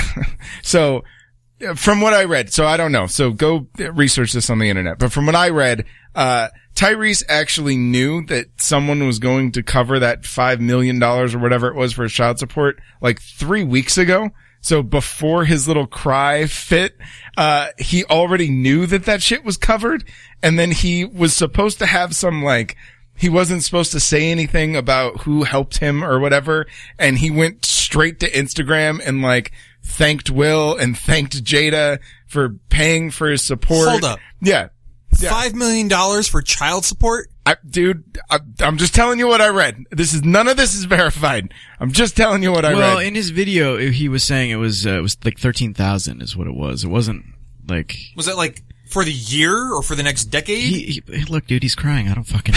so, from what I read, so I don't know, so go research this on the internet, but from what I read, uh, Tyrese actually knew that someone was going to cover that five million dollars or whatever it was for his child support like three weeks ago. So before his little cry fit, uh, he already knew that that shit was covered. And then he was supposed to have some like he wasn't supposed to say anything about who helped him or whatever, and he went straight to Instagram and like thanked Will and thanked Jada for paying for his support. Hold up. Yeah. yeah. Five million dollars for child support? I, dude, I, I'm just telling you what I read. This is, none of this is verified. I'm just telling you what I well, read. Well, in his video, he was saying it was, uh, it was like thirteen thousand is what it was. It wasn't like... Was that like for the year or for the next decade? He, he, look, dude, he's crying. I don't fucking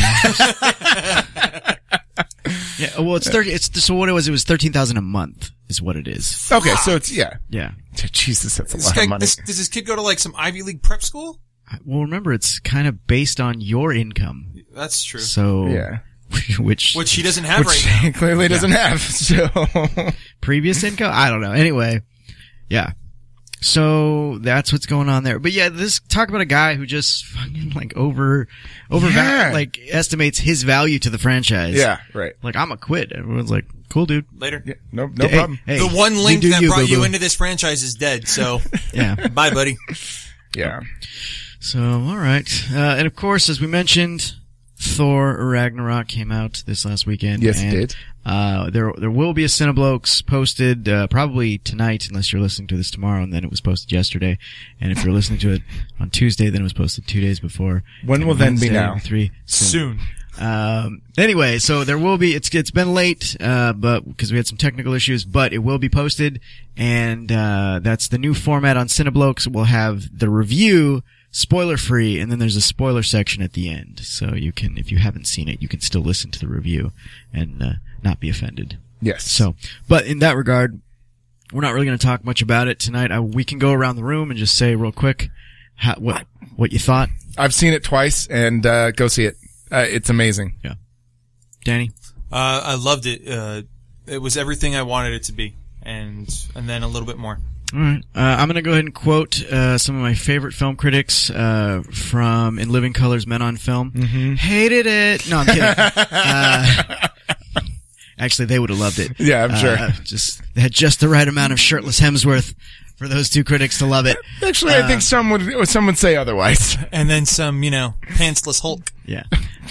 know. Yeah, well, it's thirty. It's so what it was. It was thirteen thousand a month, is what it is. Okay, so it's yeah, yeah. Jesus, that's a This lot guy, of money. this, does this kid go to like some Ivy League prep school? Well, remember, it's kind of based on your income. That's true. So yeah, which which he doesn't have which right now. He clearly doesn't Yeah. have. So previous income, I don't know. Anyway, yeah. So that's what's going on there. But yeah, this talk about a guy who just fucking like over, over, Yeah. like estimates his value to the franchise. yeah, right. Like, I'm a quit. Everyone's like, cool, dude. Later. Yeah, no, no Hey, problem. hey, the one you link do that you, brought you boo-boo. into this franchise is dead, so Yeah. bye, buddy. Yeah. So, alright. Uh, and of course, as we mentioned, Thor Ragnarok came out this last weekend. Yes, it and, did. Uh, there, there will be a Cineblokes posted, uh, probably tonight, unless you're listening to this tomorrow, and then it was posted yesterday. And if you're listening to it on Tuesday, then it was posted two days before. When And will then be Wednesday, now? Three. Soon. Um, anyway, so there will be, it's, it's been late, uh, but, because we had some technical issues, but it will be posted, and, uh, that's the new format on Cineblokes. We'll have the review, spoiler free, and then there's a spoiler section at the end. So you can, if you haven't seen it, you can still listen to the review and, uh, not be offended. Yes. So, but in that regard, we're not really going to talk much about it tonight. I, we can go around the room and just say real quick, how, what, what you thought. I've seen it twice, and uh go see it. Uh, it's amazing. Yeah. Danny? Uh, I loved it. Uh, it was everything I wanted it to be, and and then a little bit more. All right. Uh, I'm going to go ahead and quote uh, some of my favorite film critics uh, from In Living Color's Men on Film. Mm-hmm. Hated it. No, I'm kidding. uh, actually, they would have loved it. Yeah, I'm sure. Uh, just they had just the right amount of shirtless Hemsworth for those two critics to love it. Actually, I Uh, think some would some would say otherwise. And then some, you know, pantsless Hulk. Yeah.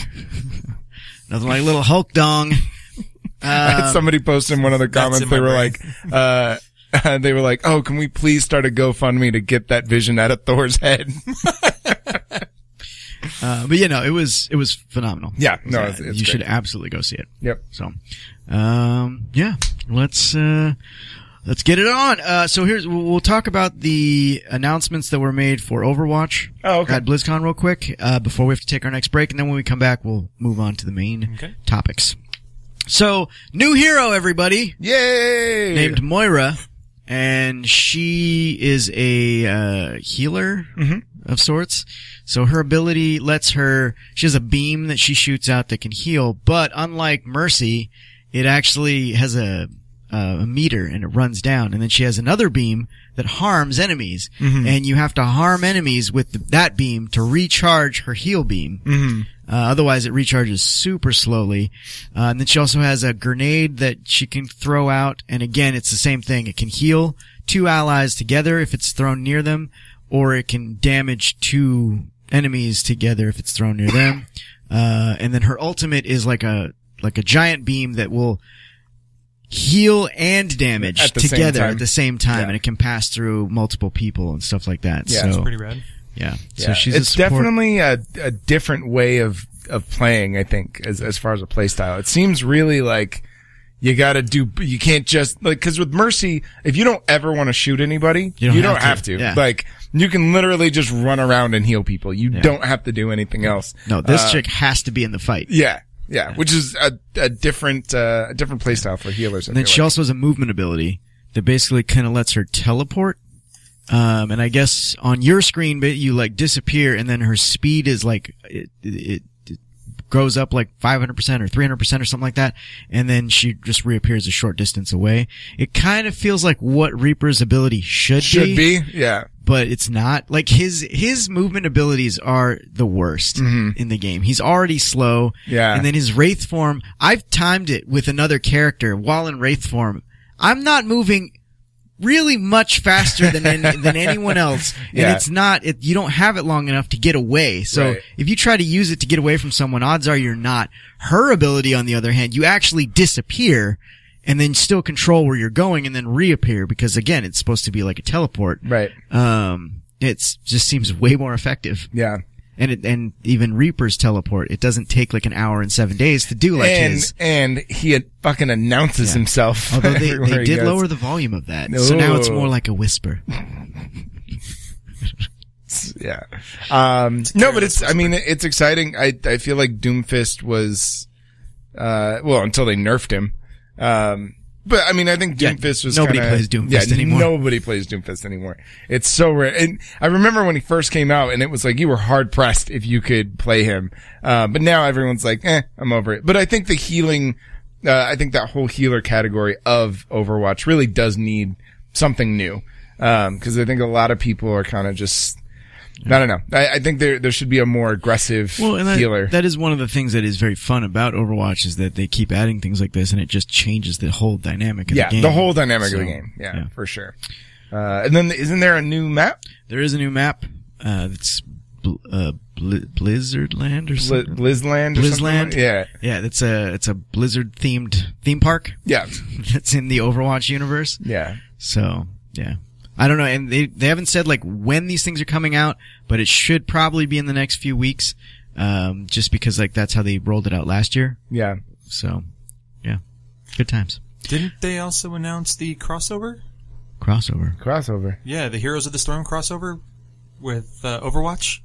Nothing like little Hulk dong. I had Um, somebody post in one of the that's comments. in my They were brain. like, uh, they were like, "Oh, can we please start a GoFundMe to get that vision out of Thor's head?" uh, but you know, it was it was phenomenal. Yeah, no, So, it's- it's you great. should absolutely go see it. Yep. So, um, yeah, let's, uh, let's get it on. Uh, so here's, we'll we'll talk about the announcements that were made for Overwatch Oh, okay. at BlizzCon real quick, uh, before we have to take our next break. And then when we come back, we'll move on to the main Okay. topics. So, new hero, everybody, Yay! named Moira, and she is a, uh, healer Mhm. of sorts. So her ability lets her, she has a beam that she shoots out that can heal, but unlike Mercy, it actually has a, a meter and it runs down, and then she has another beam that harms enemies, Mhm. and you have to harm enemies with the, that beam to recharge her heal beam. Mhm. Uh, otherwise it recharges super slowly. Uh, and then she also has a grenade that she can throw out, and again, it's the same thing. It can heal two allies together if it's thrown near them, or it can damage two enemies together if it's thrown near them. Uh, and then her ultimate is like a, like a giant beam that will heal and damage At the same together time. at the same time, Yeah. and it can pass through multiple people and stuff like that. Yeah, so, it's Pretty rad. yeah. Yeah. So she's it's a support. definitely a, a different way of, of playing, I think, as, as far as a play style. It seems really like you gotta do, you can't just, like, cause with Mercy, if you don't ever want to shoot anybody, You you don't don't, have have to. to. Yeah. Like, you can literally just run around and heal people. You Yeah. don't have to do anything else. No, this Uh, chick has to be in the fight. Yeah. Yeah. Which is a, a different, uh, a different play style for healers. I And then feel she like. also has a movement ability that basically kind of lets her teleport. Um, and I guess on your screen, but you like disappear, and then her speed is like it, it, it goes up like five hundred percent or three hundred percent or something like that, and then she just reappears a short distance away. It kind of feels like what Reaper's ability should, Should be. Yeah. but it's not. Like his his movement abilities are the worst Mhm. in the game. He's already slow. Yeah. And then his Wraith form, I've timed it with another character while in Wraith form. I'm not moving really much faster than any, than anyone else, and Yeah. it's not. It, you don't have it long enough to get away. So Right. if you try to use it to get away from someone, odds are you're not. Her ability, on the other hand, you actually disappear and then still control where you're going and then reappear because again, it's supposed to be like a teleport. Right. Um, it's just seems way more effective. Yeah. And it, and even Reaper's teleport, it doesn't take like an hour and seven days to do like and, his. And he had fucking announces Yeah. himself. Although they, everywhere they he did goes. lower the volume of that. So now it's Oh. more like a whisper. Yeah. Um, no, but it's, I mean, it's exciting. I, I feel like Doomfist was, uh, well, until they nerfed him. Um, but I mean, I think Yeah, Doomfist was nobody kinda, plays Doomfist yeah, anymore. Nobody plays Doomfist anymore. It's so rare. And I remember when he first came out and it was like you were hard pressed if you could play him. Uh, but now everyone's like, eh, I'm over it. But I think the healing, uh, I think that whole healer category of Overwatch really does need something new. Um, cause I think a lot of people are kind of just, I don't know. I, I think there there should be a more aggressive Well, and that, healer. that is one of the things that is very fun about Overwatch is that they keep adding things like this and it just changes the whole dynamic of yeah, the game. the whole dynamic So, of the game. Yeah, yeah. for sure. Uh, and then isn't there a new map? There is a new map, uh, that's, bl- uh, bl- Blizzardland or Bl- something. Blizzland or something? Blizzland? like- Yeah. Yeah, it's a, it's a Blizzard themed theme park. Yeah. That's in the Overwatch universe. Yeah. So, yeah. I don't know, and they they haven't said like when these things are coming out, but it should probably be in the next few weeks, um, just because like that's how they rolled it out last year. Yeah. So, yeah, good times. Didn't they also announce the crossover? Crossover. Crossover. Yeah, the Heroes of the Storm crossover with uh, Overwatch.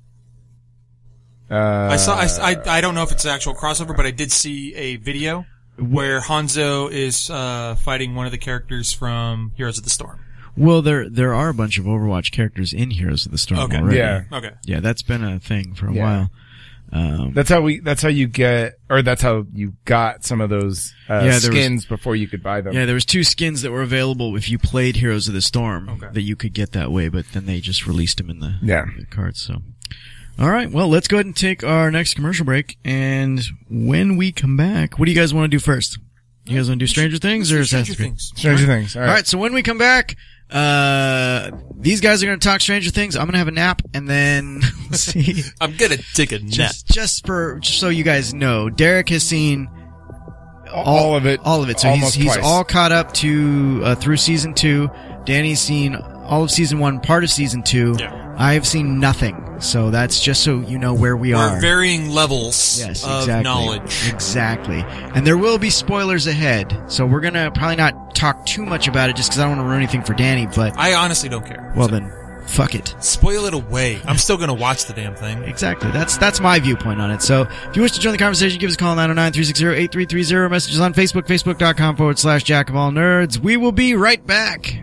Uh, I saw. I, I I don't know if it's an actual crossover, but I did see a video where Hanzo is uh, fighting one of the characters from Heroes of the Storm. Well, there there are a bunch of Overwatch characters in Heroes of the Storm Okay. already. Yeah. Okay. Yeah, that's been a thing for a Yeah. while. Um, That's how we, that's how you get, or that's how you got some of those, uh, Yeah, there was- skins before you could buy them. yeah, there was two skins that were available if you played Heroes of the Storm Okay. that you could get that way, but then they just released them in the, Yeah. the cards. So, all right, well, let's go ahead and take our next commercial break. And when we come back, what do you guys want to do first? You guys want to do Stranger Things or Stranger Assassin's Creed? Things. Stranger Things. All All right. right, so when we come back, uh, these guys are going to talk Stranger Things. I'm going to have a nap, and then we'll see. I'm gonna take a nap. Just, just for, just so you guys know, Derek has seen all of it. all of it. So he's almost he's twice. all caught up to uh, through season two. Danny's seen all of season one, part of season two. Yeah. I have seen nothing. So that's just so you know where we We're are. varying levels Yes, of exactly. knowledge. Exactly. And there will be spoilers ahead. So we're gonna probably not talk too much about it just because I don't want to ruin anything for Danny. But I honestly don't care. well, then fuck it. Spoil it away. I'm still gonna watch the damn thing. Exactly. That's that's my viewpoint on it. So if you wish to join the conversation, give us a call nine oh nine, three six zero, eight three three zero. Messages on Facebook, facebook.com forward slash Jack of all nerds. We will be right back.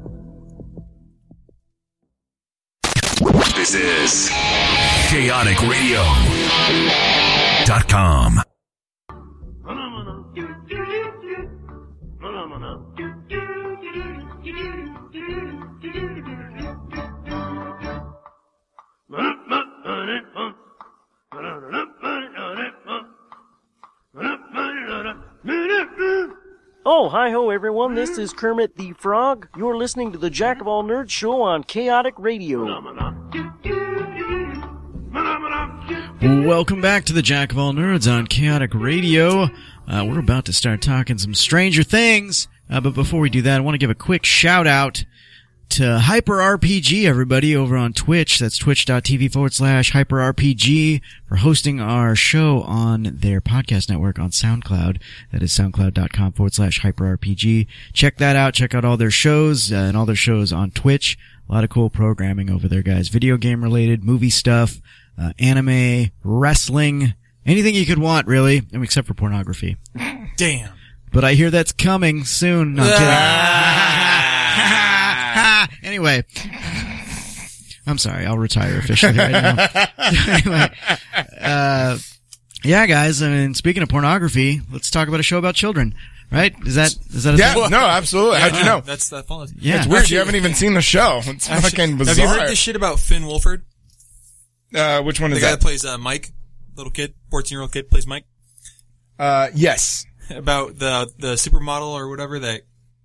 This is chaotic radio dot com. Oh, hi-ho, everyone. This is Kermit the Frog. You're listening to the Jack of All Nerds show on Chaotic Radio. Welcome back to the Jack of all nerds on Chaotic Radio. Uh, we're about to start talking some Stranger Things. Uh, but before we do that, I want to give a quick shout out to Hyper R P G, everybody, over on Twitch. That's twitch.tv forward slash Hyper RPG for hosting our show on their podcast network on SoundCloud. That is soundcloud.com forward slash Hyper RPG. Check that out. Check out all their shows uh, and all their shows on Twitch. A lot of cool programming over there, guys. Video game related, movie stuff, uh, anime, wrestling, anything you could want, really, I mean, except for pornography. Damn. But I hear that's coming soon. No, I'm kidding. Anyway, I'm sorry. I'll retire officially right now. Anyway, uh, yeah, guys. I mean, speaking of pornography, let's talk about a show about children. Right? Is that is that a Yeah, thing? no, absolutely. How'd you know? That's that follows. Yeah. It's weird. You haven't even seen the show. It's Actually, fucking bizarre. have you heard this shit about Finn Wolford? Uh, which one The is guy that? that plays uh, Mike, little kid, fourteen year old kid plays Mike. Uh, yes. About the the supermodel or whatever that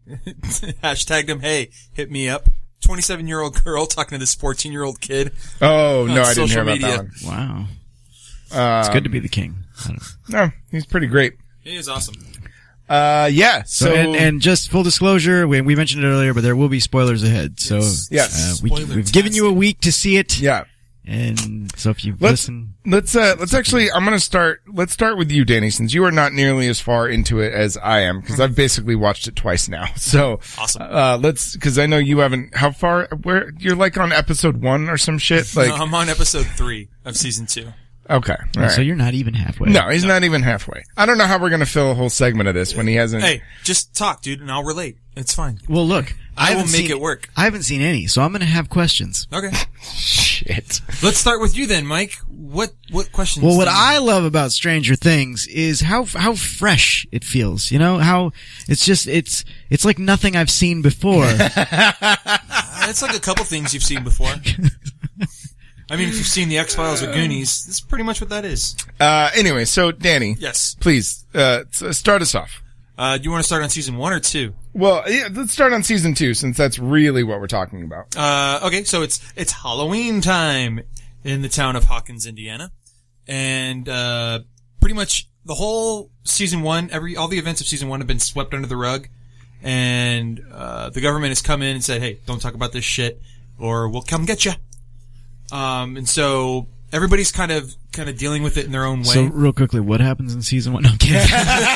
hashtagged him, hey, hit me up. twenty-seven-year-old girl talking to this fourteen-year-old kid. Oh, no, I didn't social hear about media. that one. Wow. Um, It's good to be the king. I don't know. No, he's pretty great. He is awesome. Uh, yeah, so. So, and, and just full disclosure, we, we mentioned it earlier, but there will be spoilers ahead. So, Yes. uh, we, Spoiler-tastic. we've given you a week to see it. yeah. And so if you Let's, listen, let's, uh, let's actually, I'm gonna start, let's start with you, Danny, since you are not nearly as far into it as I am, because I've basically watched it twice now. So, Awesome. uh, let's, cause I know you haven't, how far, where, you're like on episode one or some shit? Like, No, I'm on episode three of season two. okay. All right. so you're not even halfway. No, he's not even halfway. I don't know how we're gonna fill a whole segment of this when he hasn't. Hey, just talk, dude, and I'll relate. It's fine. Well, look, I will haven't make seen- it work. I haven't seen any, so I'm going to have questions. Okay. Shit. Let's start with you then, Mike. What what questions? Well, what do you- I love about Stranger Things is how how fresh it feels. You know how it's just it's it's like nothing I've seen before. Uh, it's like a couple things you've seen before. I mean, if you've seen the X-Files or Goonies, this is pretty much what that is. Uh, anyway, so Danny. Yes. Please, uh, s- start us off. Uh, do you want to start on season one or two? Well, yeah, let's start on season two since that's really what we're talking about. Uh, okay, so it's, it's Halloween time in the town of Hawkins, Indiana. And, uh, pretty much the whole season one, every, all the events of season one have been swept under the rug. And, uh, the government has come in and said, hey, don't talk about this shit or we'll come get you. Um, and so everybody's kind of, kind of dealing with it in their own way. So real quickly, what happens in season one? No, I'm kidding.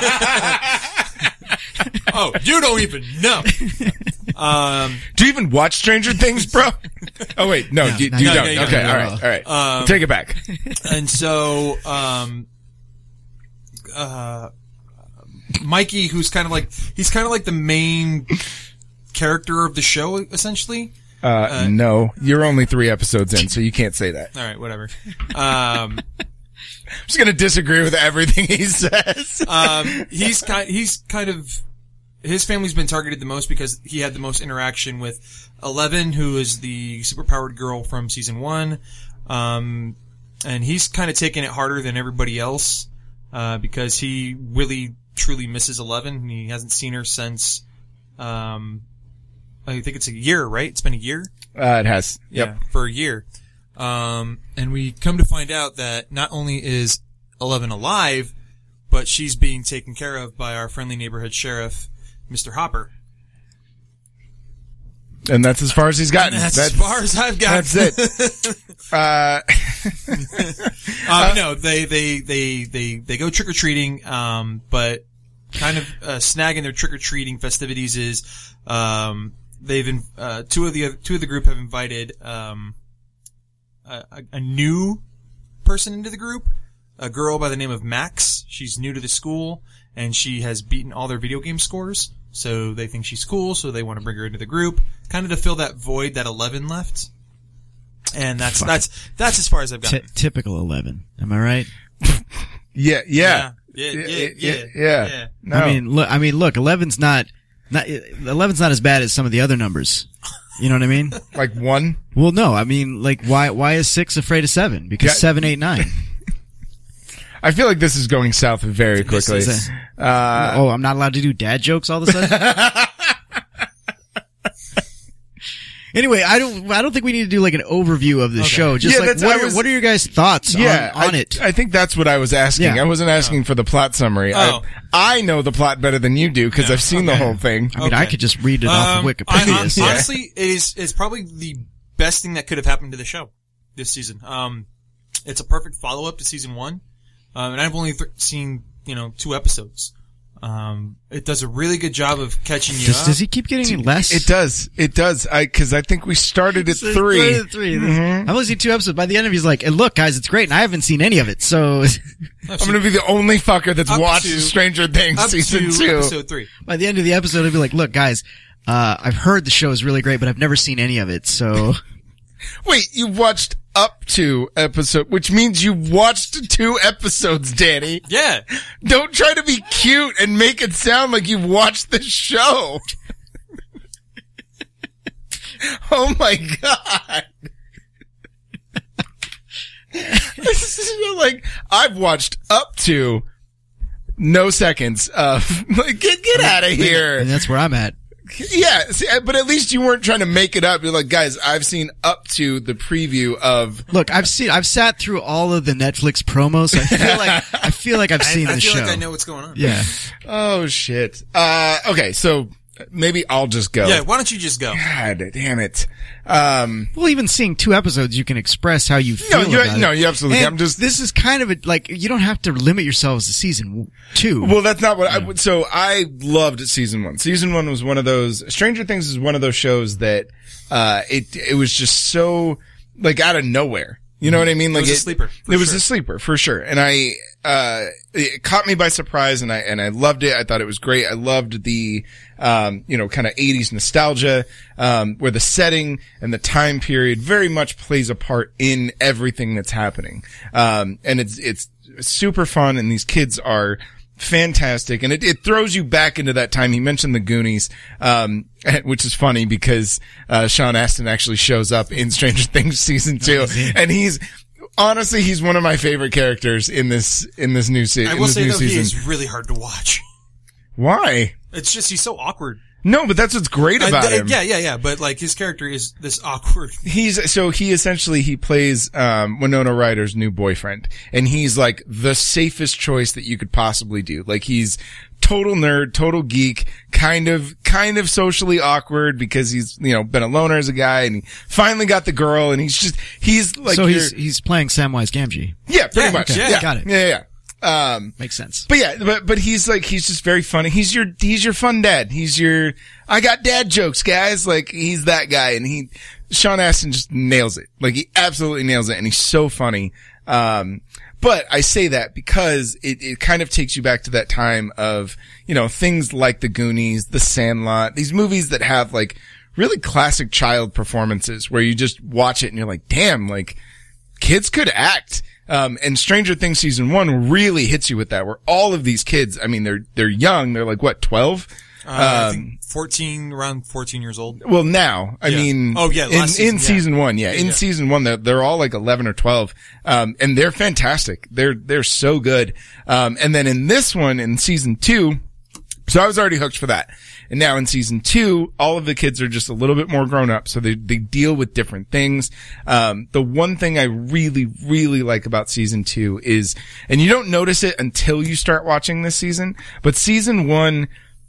Oh, you don't even know. Um, do you even watch Stranger Things, bro? Oh wait, no, No, you, no, you no, don't. no, you okay, don't. all right, all right. Um, Take it back. And so, um, uh, Mikey, who's kind of like, he's kind of like the main character of the show, essentially. Uh, Uh, no, you're only three episodes in, so you can't say that. All right, whatever. Um, I'm just gonna disagree with everything he says. um, he's kind, he's kind of, his family's been targeted the most because he had the most interaction with Eleven, who is the superpowered girl from season one. Um, and he's kind of taken it harder than everybody else, uh, because he really truly misses Eleven and he hasn't seen her since, um, I think it's a year, right? It's been a year? Uh, it has. Yep. Yeah, for a year. Um, and we come to find out that not only is Eleven alive, but she's being taken care of by our friendly neighborhood sheriff, Mister Hopper. And that's as far as he's gotten. That's, as far as I've gotten. That's it. uh, uh, no, they, they, they, they, they go trick-or-treating, um, but kind of, uh, snagging their trick-or-treating festivities is, um, they've, in, uh, two of the, two of the group have invited, um, a, a, a new person into the group, a girl by the name of Max. She's new to the school, and she has beaten all their video game scores, so they think she's cool, so they want to bring her into the group, kind of to fill that void that Eleven left. And that's, Fuck. that's, that's as far as I've T- gotten. typical Eleven. Am I right? yeah, yeah. Yeah, yeah, yeah, yeah. yeah. yeah. No. I mean, look. I mean, look. Eleven's not. Not Eleven's not as bad as some of the other numbers. You know what I mean? Like one? Well, no. I mean, like, why? Why is six afraid of seven? Because Yeah. seven, eight, nine. I feel like this is going south very quickly. is Uh, oh, I'm not allowed to do dad jokes all of a sudden. Anyway, I don't. I don't think we need to do like an overview of the Okay. show. Just Yeah, like, that's- what I are, was- what are your guys' thoughts yeah, on, on I, it? I think that's what I was asking. Yeah. I wasn't asking for the plot summary. Oh. I, I know the plot better than you do because I've seen the Okay. whole thing. I mean, I Okay. could just read it off of Um, Wikipedia. I, hon- so- honestly, it is is probably the best thing that could have happened to the show this season. Um, it's a perfect follow up to season one, um, and I've only th- seen you know two episodes. Um, it does a really good job of catching you Does, up. does he keep getting less? It does. It does. I because I think we started at So three. started at three. I've only seen two episodes. By the end of it, he's like, and look, guys, it's great, and I haven't seen any of it. So I'm going to be the only fucker that's Up watched to- Stranger Things up season to two. episode three. by the end of the episode, he'll be like, look, guys, uh, I've heard the show is really great, but I've never seen any of it. So Wait, you watched up to episode, which means you watched two episodes, Danny. Yeah, Don't try to be cute and make it sound like you've watched the show. Oh my god. This is like, I've watched up to no seconds of, like, get, get out of and here. that's where I'm at. Yeah, see, but at least you weren't trying to make it up. You're like, guys, I've seen up to the preview of. Look, I've seen, I've sat through all of the Netflix promos. So I feel like, I feel like I've seen I, I the feel show. like I know what's going on. Yeah. Oh shit. Uh, okay, so maybe I'll just go. Yeah, why don't you just go? God damn it. Um, well, even seeing two episodes, you can express how you feel no, you, about no, it. you absolutely. And I'm just. This is kind of a, like, you don't have to limit yourselves to season two. Well, that's not what I would. So I loved season one. Season one was one of those. Stranger Things is one of those shows that, uh, it, it was just so, like, out of nowhere. You know what I mean? Like it was a sleeper. It was a sleeper for sure. And I, uh, it caught me by surprise and I, and I loved it. I thought it was great. I loved the, um, you know, kind of eighties nostalgia, um, where the setting and the time period very much plays a part in everything that's happening. Um, and it's, it's super fun and these kids are fantastic. And it, it throws you back into that time. He mentioned the Goonies, um, which is funny because, uh, Sean Astin actually shows up in Stranger Things season two. And he's, honestly, he's one of my favorite characters in this, in this new, se- I in will this say new though, season. he is really hard to watch. Why? It's just, he's so awkward. No, but that's what's great about uh, th- him. Yeah, yeah, yeah. But like his character is this awkward. He's, so he essentially, he plays, um, Winona Ryder's new boyfriend. And he's like the safest choice that you could possibly do. Like he's total nerd, total geek, kind of, kind of socially awkward because he's, you know, been a loner as a guy and he finally got the girl and he's just, he's like, so he's, he's playing Samwise Gamgee. Yeah, pretty Yeah, much. okay. Yeah, Yeah, got it. Yeah, yeah. Um, Makes sense. But yeah, but, but he's like, he's just very funny. He's your, he's your fun dad. He's your, I got dad jokes, guys. Like, he's that guy. And he, Sean Astin just nails it. Like, he absolutely nails it. And he's so funny. Um, but I say that because it, it kind of takes you back to that time of, you know, things like The Goonies, The Sandlot, these movies that have like really classic child performances where you just watch it and you're like, damn, like, kids could act. Um, and Stranger Things season one really hits you with that, where all of these kids, I mean, they're, they're young. They're like, what, twelve? Uh, I Um, think fourteen, around fourteen years old. well, now, I Yeah. mean, Oh, yeah, in, last season, in yeah. season one, yeah, in Yeah. season one, they're, they're all like eleven or twelve. Um, and they're fantastic. They're, they're so good. Um, and then in this one, in season two, so I was already hooked for that. And now in season two, all of the kids are just a little bit more grown up. So they, they deal with different things. Um, the one thing I really, really like about season two is, and you don't notice it until you start watching this season, but season one,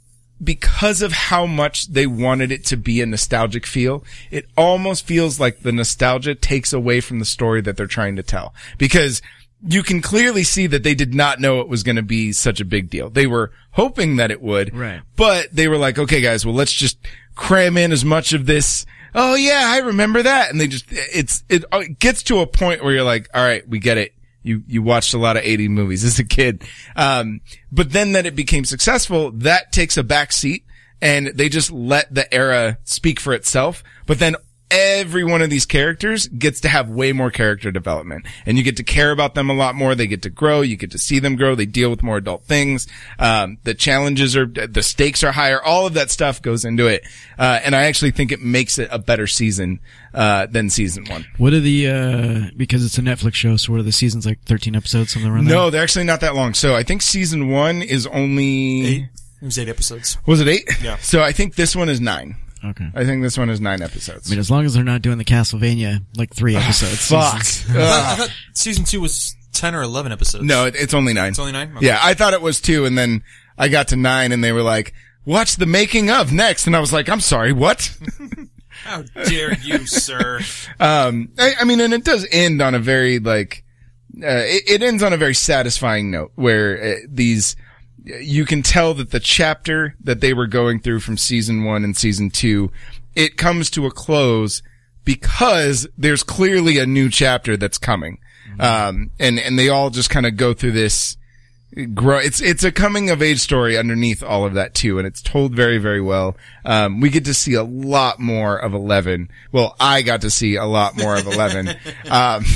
because of how much they wanted it to be a nostalgic feel, it almost feels like the nostalgia takes away from the story that they're trying to tell. Because you can clearly see that they did not know it was going to be such a big deal. They were hoping that it would, Right. but they were like, okay guys, well let's just cram in as much of this. Oh yeah, I remember that. And they just, it's, it, it gets to a point where you're like, all right, we get it. You, you watched a lot of eighties movies as a kid. Um, but then that it became successful, that takes a back seat and they just let the era speak for itself. But then every one of these characters gets to have way more character development and you get to care about them a lot more. They get to grow. You get to see them grow. They deal with more adult things. Um, the challenges are, the stakes are higher. All of that stuff goes into it. Uh, and I actually think it makes it a better season, uh, than season one. What are the, uh, because it's a Netflix show, so what are the seasons, like thirteen episodes, something around there? No, they're actually not that long. So I think season one is only, Eight. It was eight episodes. was it eight? Yeah. So I think this one is nine. Okay. I think this one is nine episodes. I mean, as long as they're not doing the Castlevania, like three episodes. Fuck. seasons. I, thought, I thought season two was ten or eleven episodes. No, it, it's only nine. It's only nine? Okay. Yeah, I thought it was two, and then I got to nine, and they were like, watch the making of next. And I was like, I'm sorry, what? How dare you, sir? um, I, I mean, and it does end on a very, like, uh, it, it ends on a very satisfying note where uh, these, you can tell that the chapter that they were going through from season one and season two, it comes to a close because there's clearly a new chapter that's coming. Mm-hmm. Um, and, and they all just kind of go through this grow. It's, it's a coming of age story underneath all of that too. And it's told very, very well. Um, we get to see a lot more of Eleven. Well, I got to see a lot more of Eleven. um,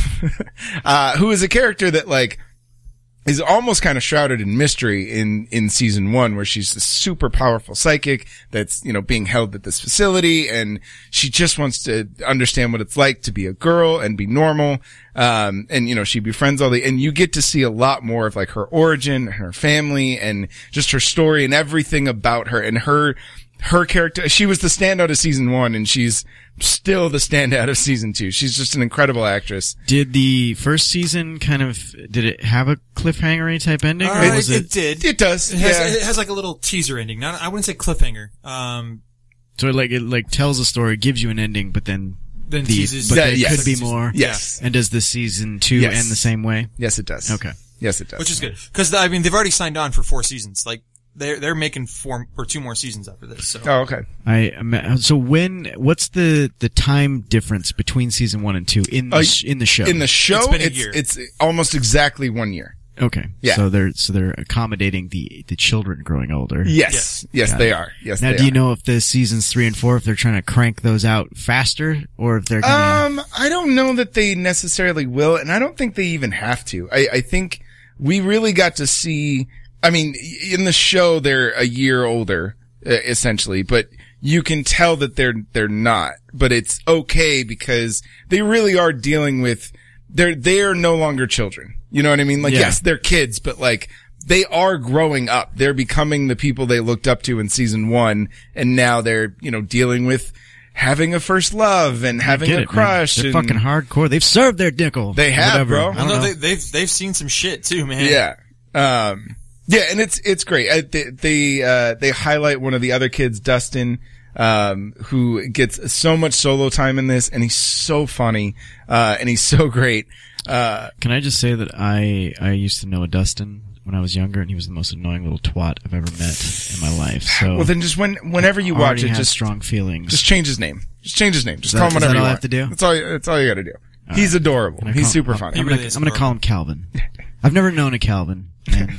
uh, who is a character that like, is almost kind of shrouded in mystery in, in season one, where she's this super powerful psychic that's, you know, being held at this facility, and she just wants to understand what it's like to be a girl and be normal. Um, and, you know, she befriends all the, and you get to see a lot more of like her origin, her family, and just her story and everything about her and her her character, she was the standout of season one, and she's still the standout of season two. She's just an incredible actress. Did the first season kind of, did it have a cliffhanger type ending? Uh, or was it, it, it did. It does. It has, yeah. it has like a little teaser ending. Not, I wouldn't say cliffhanger. Um, so it like, it like tells a story, gives you an ending, but then, then the, teases. but That- there yes. could be more. Yes. And does the season two Yes. end the same way? Yes, it does. Okay. Yes, it does. Which is good. Cause, I mean, they've already signed on for four seasons. Like, they're, they're making four, or two more seasons after this, so. Oh, okay. I ima- so when what's the the time difference between season one and two in the Uh, sh- in the show? In the show, It's been a it's, year. it's almost exactly one year. okay, Yeah. So they're so they're accommodating the the children growing older. Yes. Yes, Got they it. are. Yes, Now, they do you are. know if the seasons three and four, if they're trying to crank those out faster, or if they're gonna? Um, I don't know that they necessarily will, and I don't think they even have to. I, I think we really got to see, I mean, in the show, they're a year older, uh, essentially, but you can tell that they're, they're not, but it's okay because they really are dealing with, they're, they're no longer children. You know what I mean? Like, Yeah. yes, they're kids, but like, they are growing up. They're becoming the people they looked up to in season one, and now they're, you know, dealing with having a first love and having Get a it, man. crush. They're and fucking hardcore. They've served their nickel. They have, Whatever. bro. I Well, don't no, know. they, they've, they've seen some shit too, man. Yeah. Um, yeah, and it's, it's great. I, they, they, uh, they highlight one of the other kids, Dustin, um, who gets so much solo time in this, and he's so funny, uh, and he's so great. Uh, Can I just say that I I used to know a Dustin when I was younger, and he was the most annoying little twat I've ever met in my life. So well then just when, whenever you I watch already it, have just, strong feelings. just change his name. Just change his name. Just Is call that- him is whatever that you all I want. have to do? That's all, that's all you gotta do. He's adorable. I'm gonna He's call- super I'm- funny. I'm really gonna, is I'm gonna call him Calvin. I've never known a Calvin, and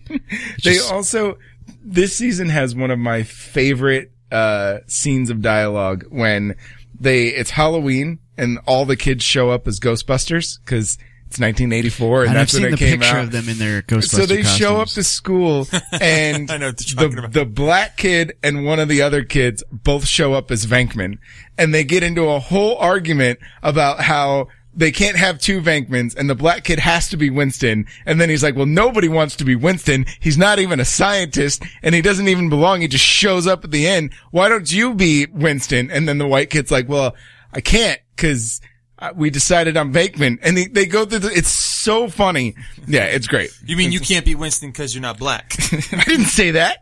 They just- also, this season has one of my favorite, uh, scenes of dialogue when they, it's Halloween and all the kids show up as Ghostbusters because it's nineteen eighty-four and, and I've that's when seen it the came picture out. of them in their Ghostbuster So they show up costumes. to school and I know what you're talking the, about. the black kid and one of the other kids both show up as Venkman, and they get into a whole argument about how they can't have two Venkmans and the black kid has to be Winston. And then he's like, well, nobody wants to be Winston. He's not even a scientist and he doesn't even belong. He just shows up at the end. Why don't you be Winston? And then the white kid's like, well, I can't because we decided I'm Venkman. And they, they go through the, it's so funny. Yeah, it's great. You mean you can't be Winston because you're not black? I didn't say that.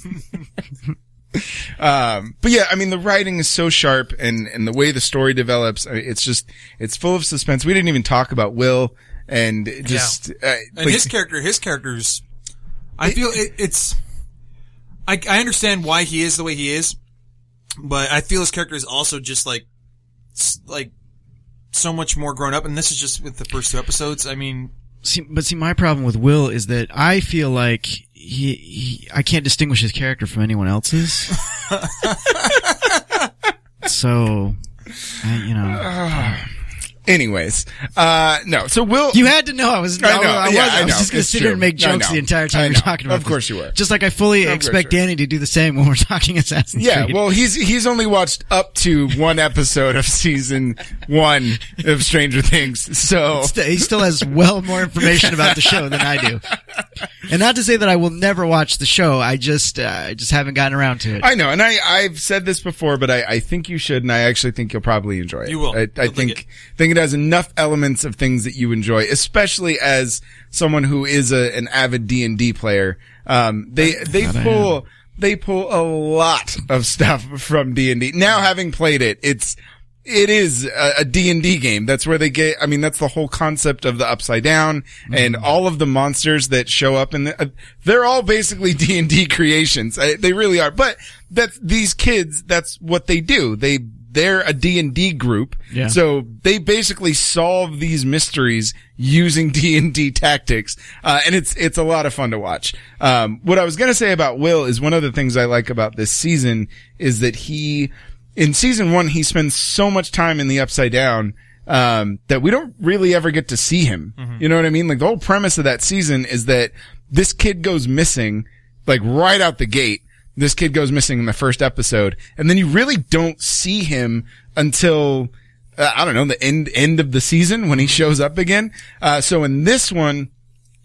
um, but yeah, I mean, the writing is so sharp and, and the way the story develops, I mean, it's just, it's full of suspense. We didn't even talk about Will and just, uh, And like- his character, his character's, I feel it, it's, I, I understand why he is the way he is, but I feel his character is also just like, s- like, so much more grown up, and this is just with the first two episodes. I mean, See, but see, my problem with Will is that I feel like he, he I can't distinguish his character from anyone else's. So, I, you know, anyways, uh, no, so Will, you had to know I was. I know, I, was, yeah, I I was know. just going to It's sit here and true. make I jokes know. the entire I time know. we're talking about. Of course this. you were. Just like I fully Of course expect you were. Danny to do the same when we're talking Assassin's yeah, Creed. well, he's, he's only watched up to one episode of season one of Stranger Things, so. St- he still has well more information about the show than I do. And not to say that I will never watch the show. I just, uh, I just haven't gotten around to it. I know, and I, I've said this before, but I, I think you should, and I actually think you'll probably enjoy it. You will. I, I You'll dig think, it. think it has enough elements of things that you enjoy, especially as someone who is a, an avid D and D player. Um, they, they God, I pull, they pull a lot of stuff from D and D. Now having played it, it's, it is a, a D and D game. That's where they get, I mean, that's the whole concept of the Upside Down Mm-hmm. and all of the monsters that show up in the, uh, they're all basically D and D creations. I, they really are. But that's, these kids, that's what they do. They, they're a D and D group. Yeah. So they basically solve these mysteries using D and D tactics. Uh, and it's, it's a lot of fun to watch. Um, what I was going to say about Will is one of the things I like about this season is that he, in season one, he spends so much time in the Upside Down, um, that we don't really ever get to see him. Mm-hmm. You know what I mean? Like the whole premise of that season is that this kid goes missing, like right out the gate. This kid goes missing in the first episode, and then you really don't see him until, uh, I don't know, the end, end of the season when he shows up again. Uh, so in this one,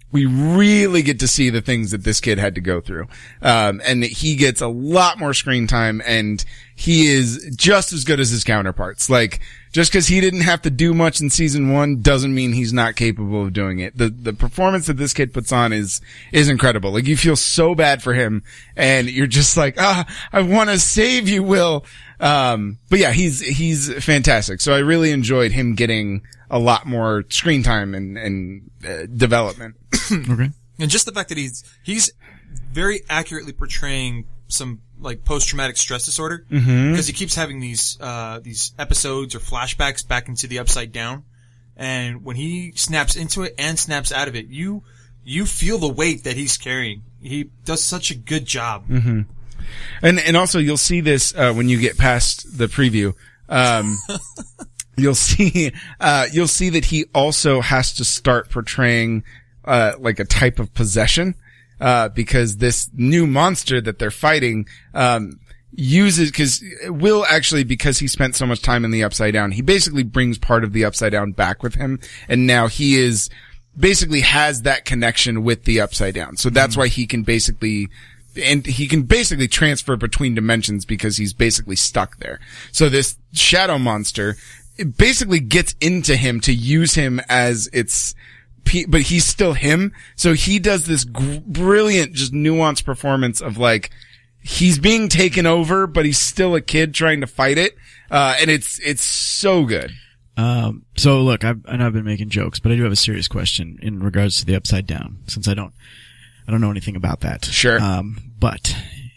we really get to see the things that this kid had to go through. Um, and he gets a lot more screen time, and he is just as good as his counterparts. Like, just because he didn't have to do much in season one doesn't mean he's not capable of doing it. The the performance that this kid puts on is is incredible. Like, you feel so bad for him, and you're just like, ah, I want to save you, Will. Um, but yeah, he's he's fantastic. So I really enjoyed him getting a lot more screen time and and uh, development. Okay. And just the fact that he's he's very accurately portraying some like post-traumatic stress disorder, because Mm-hmm. he keeps having these uh these episodes or flashbacks back into the Upside Down, and when he snaps into it and snaps out of it, you you feel the weight that he's carrying. He does such a good job. Mm-hmm. And and also you'll see this uh when you get past the preview. Um you'll see uh you'll see that he also has to start portraying uh like a type of possession. Uh, because this new monster that they're fighting, um, uses, cause Will actually, because he spent so much time in the Upside Down, he basically brings part of the Upside Down back with him. And now he is, basically has that connection with the Upside Down. So that's mm-hmm. why he can basically, and he can basically transfer between dimensions because he's basically stuck there. So this shadow monster, it basically gets into him to use him as its, but he's still him. So he does this gr- brilliant, just nuanced performance of like, he's being taken over, but he's still a kid trying to fight it. Uh, and it's, it's so good. Um, so look, I've, I know I've been making jokes, but I do have a serious question in regards to the Upside Down, since I don't, I don't know anything about that. Sure. Um, but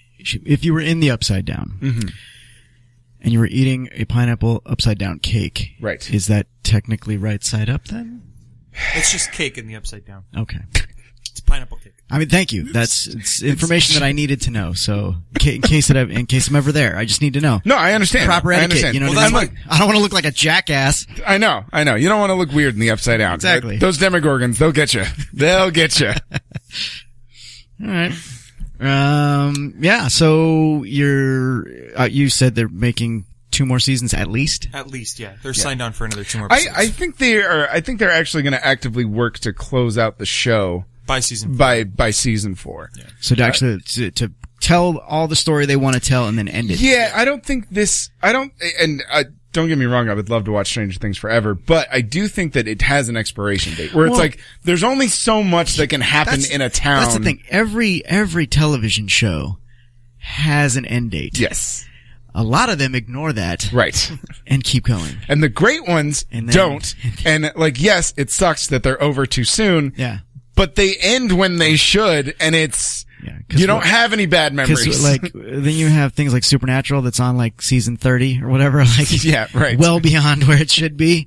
if you were in the Upside Down mm-hmm. and you were eating a pineapple upside down cake, right? Is that technically right side up then? It's just cake in the Upside Down. Okay. It's pineapple cake. I mean, thank you. That's it's information that I needed to know. So, in case that I've, in case I'm ever there, I just need to know. No, I understand. Proper I etiquette. understand. You know, well, what I, mean? like, I don't want to look like a jackass. I know, I know. You don't want to look weird in the Upside Down. Exactly. Those Demogorgons, they'll get you. They'll get you. All right. Um. Yeah. So you're. Uh, you said they're making two more seasons at least. At least, yeah. They're yeah. signed on for another two more I, episodes. I think they are, I think they're actually going to actively work to close out the show. By season four. By, by season four. Yeah. So to actually, to, to tell all the story they want to tell and then end it. Yeah, I don't think this, I don't, and uh, don't get me wrong, I would love to watch Stranger Things forever, but I do think that it has an expiration date where it's well, like, there's only so much that can happen in a town. That's the thing. Every, every television show has an end date. Yes. A lot of them ignore that. Right. And keep going. And the great ones and then, don't. And like, yes, it sucks that they're over too soon. Yeah. But they end when they should, and it's, yeah, you don't what, have any bad memories. Like, then you have things like Supernatural that's on like season thirty or whatever, like, yeah, right. well beyond where it should be.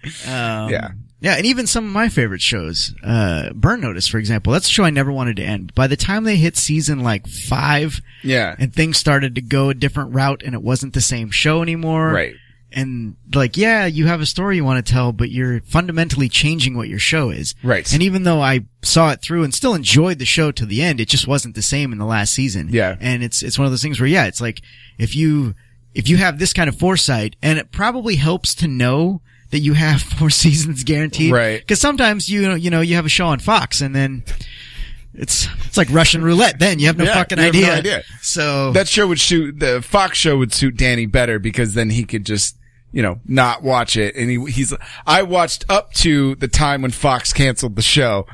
Um, yeah. Yeah, and even some of my favorite shows, uh, Burn Notice, for example, that's a show I never wanted to end. By the time they hit season like five, yeah, and things started to go a different route and it wasn't the same show anymore. Right. And like, yeah, you have a story you want to tell, but you're fundamentally changing what your show is. Right. And even though I saw it through and still enjoyed the show to the end, it just wasn't the same in the last season. Yeah. And it's, it's one of those things where, yeah, it's like, if you, if you have this kind of foresight, and it probably helps to know that you have four seasons guaranteed. Right. Cause sometimes you know, you know, you have a show on Fox and then it's, it's like Russian roulette then. You have no yeah, fucking you have idea. No idea. So. That show would suit, the Fox show would suit Danny better because then he could just, you know, not watch it. And he, he's, I watched up to the time when Fox canceled the show,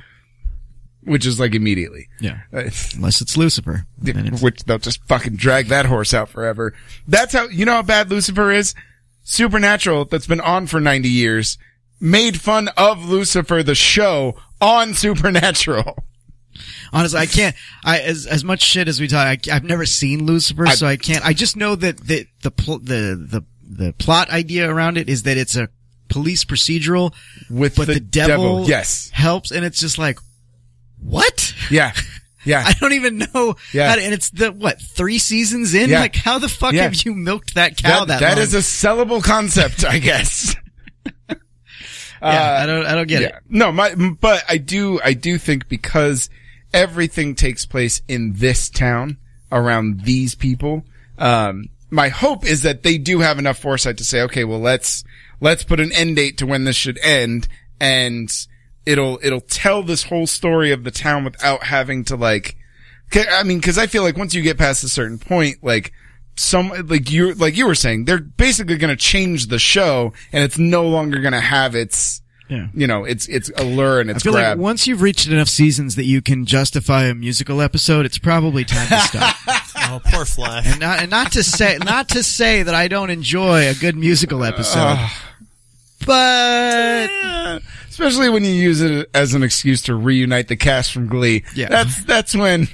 which is like immediately. Yeah. Uh, Unless it's Lucifer. It's, which they'll just fucking drag that horse out forever. That's how, you know how bad Lucifer is? Supernatural, that's been on for ninety years, made fun of Lucifer, the show, on Supernatural. Honestly, I can't, I, as, as much shit as we talk, I, I've never seen Lucifer, I, so I can't, I just know that, that the, pl- the, the, the plot idea around it is that it's a police procedural with but the, the devil, devil yes. helps, and it's just like, what? Yeah. Yeah. I don't even know. Yeah. How to, and it's the, what, three seasons in? Yeah. Like, how the fuck yeah. have you milked that cow that, that, that long? That is a sellable concept, I guess. yeah, uh, I don't, I don't get yeah. it. No, my, but I do, I do think because everything takes place in this town around these people, um, my hope is that they do have enough foresight to say, okay, well, let's, let's put an end date to when this should end. And it'll, it'll tell this whole story of the town without having to like, I mean, cause I feel like once you get past a certain point, like, some, like you, like you were saying, they're basically gonna change the show and it's no longer gonna have its, Yeah. you know, it's, it's allure and I it's feel grab. like once you've reached enough seasons that you can justify a musical episode, it's probably time to stop. Oh, poor Flash. And not, and not to say, not to say that I don't enjoy a good musical episode, but especially when you use it as an excuse to reunite the cast from Glee. Yeah. That's, that's when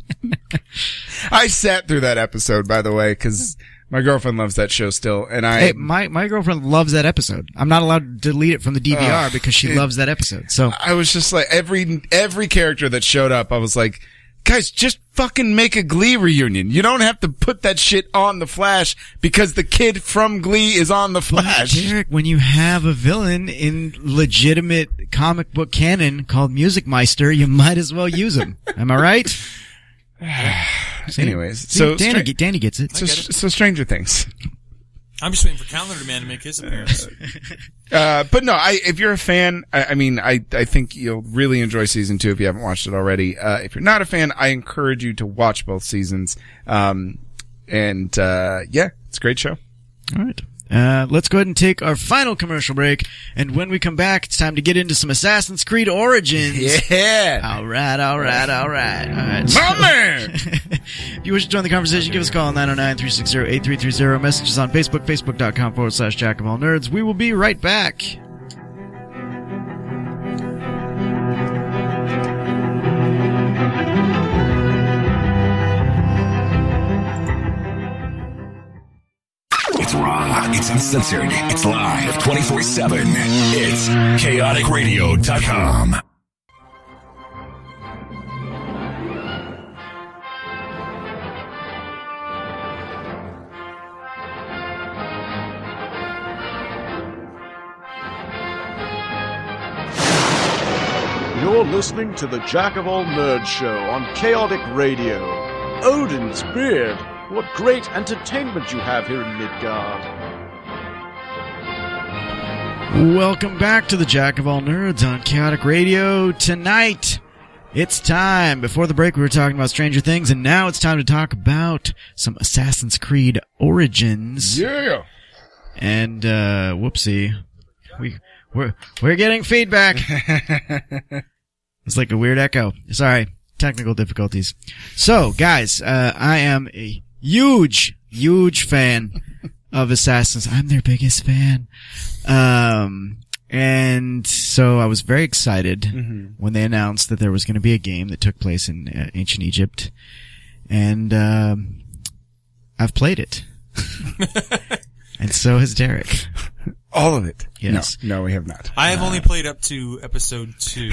I sat through that episode, by the way, cause my girlfriend loves that show still, and I. Hey, my, my girlfriend loves that episode. I'm not allowed to delete it from the D V R uh, because she it, loves that episode. So I was just like, every, every character that showed up, I was like, guys, just fucking make a Glee reunion. You don't have to put that shit on The Flash because the kid from Glee is on The Flash. But Derek, when you have a villain in legitimate comic book canon called Music Meister, you might as well use him. Am I right? Anyways, See, so Danny, Stra- Danny gets it. So, get it. so Stranger Things. I'm just waiting for Calendar Man to make his appearance. Uh, but no, I, if you're a fan, I, I mean, I, I think you'll really enjoy season two if you haven't watched it already. Uh, if you're not a fan, I encourage you to watch both seasons. Um, and, uh, yeah, it's a great show. All right. Uh, let's go ahead and take our final commercial break. And when we come back, it's time to get into some Assassin's Creed Origins. Yeah. All right, all right, all right. All right. So, My man! if you wish to join the conversation, give us a call on nine oh nine, three six zero, eight three three zero. Messages on Facebook, facebook.com forward slash Jack of All Nerds. We will be right back. It's raw, it's uncensored, it's live twenty-four seven. It's chaotic radio dot com. You're listening to the Jack of All Nerds show on Chaotic Radio. Odin's beard! What great entertainment you have here in Midgard. Welcome back to the Jack of All Nerds on Chaotic Radio. Tonight, it's time. Before the break, we were talking about Stranger Things, and now it's time to talk about some Assassin's Creed Origins. Yeah. And, uh, whoopsie. We, we're, we're getting feedback. It's like a weird echo. Sorry. Technical difficulties. So, guys, uh, I am a huge, huge fan of Assassins. I'm their biggest fan. Um, and so I was very excited mm-hmm. when they announced that there was going to be a game that took place in uh, ancient Egypt. And, um, I've played it. And so has Derek. All of it. Yes. No, no, we have not. I have uh, only played up to episode two.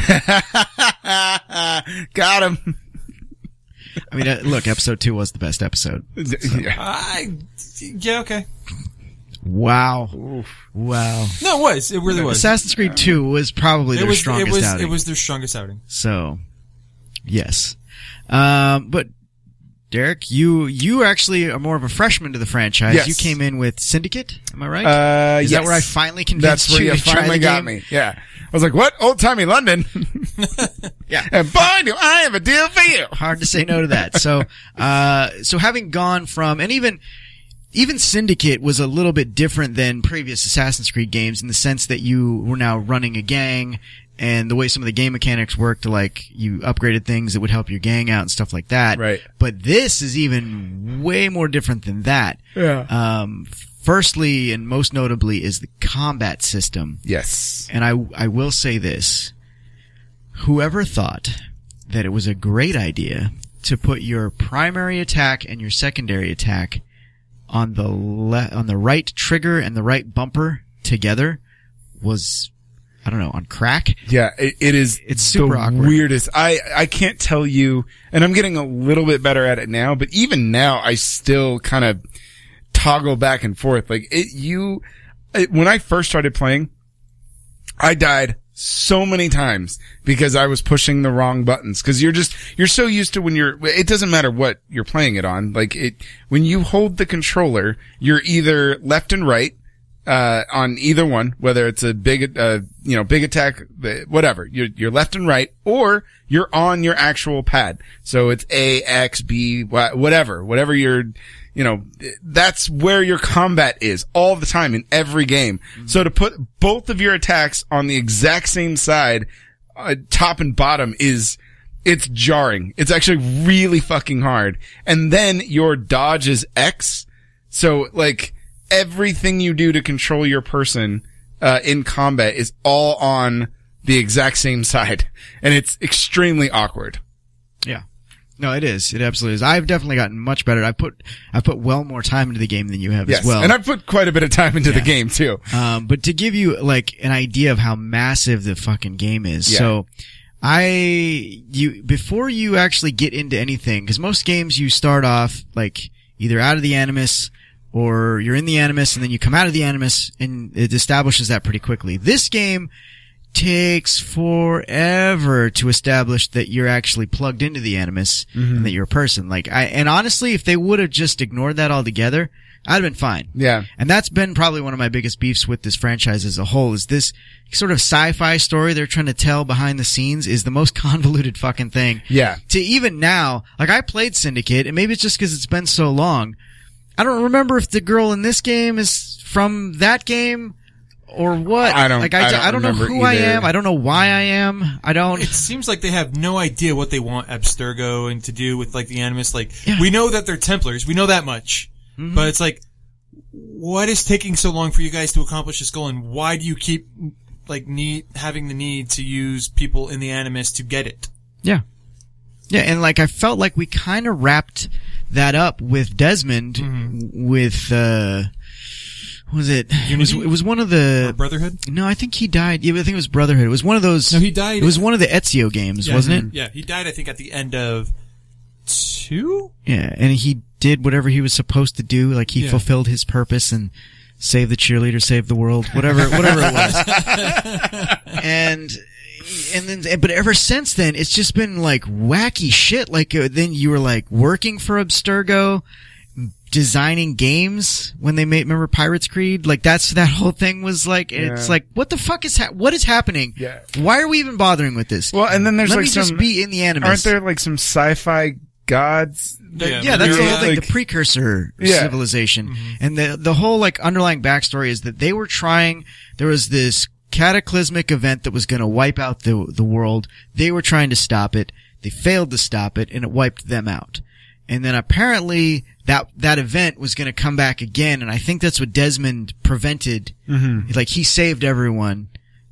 Got him. I mean, uh, look, episode two was the best episode. So. Yeah. I, yeah, okay. Wow. Oof. Wow. No, it was. It really was. Assassin's Creed two was probably it their was, strongest it was, outing. It was their strongest outing. So, yes. Um, but, Derek, you, you actually are more of a freshman to the franchise. Yes. You came in with Syndicate, am I right? Uh, Is yes. that where I finally convinced That's where you you to try finally the got game? me. Yeah. I was like, what? Old timey London? Yeah. And boy, do I have a deal for you. Hard to say no to that. So, uh, so having gone from, and even, even Syndicate was a little bit different than previous Assassin's Creed games in the sense that you were now running a gang and the way some of the game mechanics worked, like you upgraded things that would help your gang out and stuff like that. Right. But this is even way more different than that. Yeah. Um, firstly and most notably is the combat system. Yes. And I, I will say this. Whoever thought that it was a great idea to put your primary attack and your secondary attack on the le- on the right trigger and the right bumper together was, I don't know, on crack. Yeah, it, it is. It's super the awkward. Weirdest. I I can't tell you, and I'm getting a little bit better at it now. But even now, I still kind of toggle back and forth. Like it, you, it, when I first started playing, I died so many times because I was pushing the wrong buttons. Cause you're just, you're so used to when you're, it doesn't matter what you're playing it on. Like it, when you hold the controller, you're either left and right, uh, on either one, whether it's a big, uh, you know, big attack, whatever. You're, you're left and right, or you're on your actual pad. So it's A, X, B, whatever, whatever you're, you know, that's where your combat is all the time in every game. Mm-hmm. So to put both of your attacks on the exact same side, uh, top and bottom is, it's jarring. It's actually really fucking hard. And then your dodge is X. So like, everything you do to control your person, uh, in combat is all on the exact same side. And it's extremely awkward. Yeah. No, it is. It absolutely is. I've definitely gotten much better. I put, I put well more time into the game than you have yes. as well. And I've put quite a bit of time into yeah. the game too. Um, but to give you like an idea of how massive the fucking game is. Yeah. So, I, you, before you actually get into anything, cause most games you start off like either out of the Animus, or you're in the Animus and then you come out of the Animus and it establishes that pretty quickly. This game takes forever to establish that you're actually plugged into the Animus mm-hmm. and that you're a person. Like I, and honestly, if they would have just ignored that altogether, I'd have been fine. Yeah. And that's been probably one of my biggest beefs with this franchise as a whole is this sort of sci-fi story they're trying to tell behind the scenes is the most convoluted fucking thing. Yeah. To even now, like I played Syndicate and maybe it's just cause it's been so long. I don't remember if the girl in this game is from that game or what. I don't. Like I, I don't, I don't know who either. I am. I don't know why I am. I don't. It seems like they have no idea what they want Abstergo and to do with like the Animus. Like Yeah. we know that they're Templars. We know that much. Mhm. But it's like, what is taking so long for you guys to accomplish this goal, and why do you keep like need having the need to use people in the Animus to get it? Yeah. Yeah, and like I felt like we kind of wrapped that up with Desmond Mm-hmm. with uh what was it? It was, Unity? it was one of the Or Brotherhood? No, I think he died. Yeah, I think it was Brotherhood. It was one of those No, he died. It was one of the Ezio games, Yeah, wasn't it? Yeah, he died I think at the end of two? Yeah, and he did whatever he was supposed to do, like he Yeah. fulfilled his purpose and saved the cheerleader, saved the world, whatever whatever it was. and And then, but ever since then, it's just been like wacky shit. Like uh, then you were like working for Abstergo, designing games when they made. Remember Pirates Creed? Like that's that whole thing was like. Yeah. It's like what the fuck is ha- what is happening? Yeah. Why are we even bothering with this? Well, and then there's Let like me some. just be in the Animus. Aren't there like some sci-fi gods? Yeah, Yeah, that's the Yeah. whole thing, Like- the precursor Yeah. civilization. And the the whole like underlying backstory is that they were trying, there was this cataclysmic event that was going to wipe out the the world. They were trying to stop it. They failed to stop it, and it wiped them out. And then apparently that that event was going to come back again, and I think that's what Desmond prevented. Mm-hmm. Like he saved everyone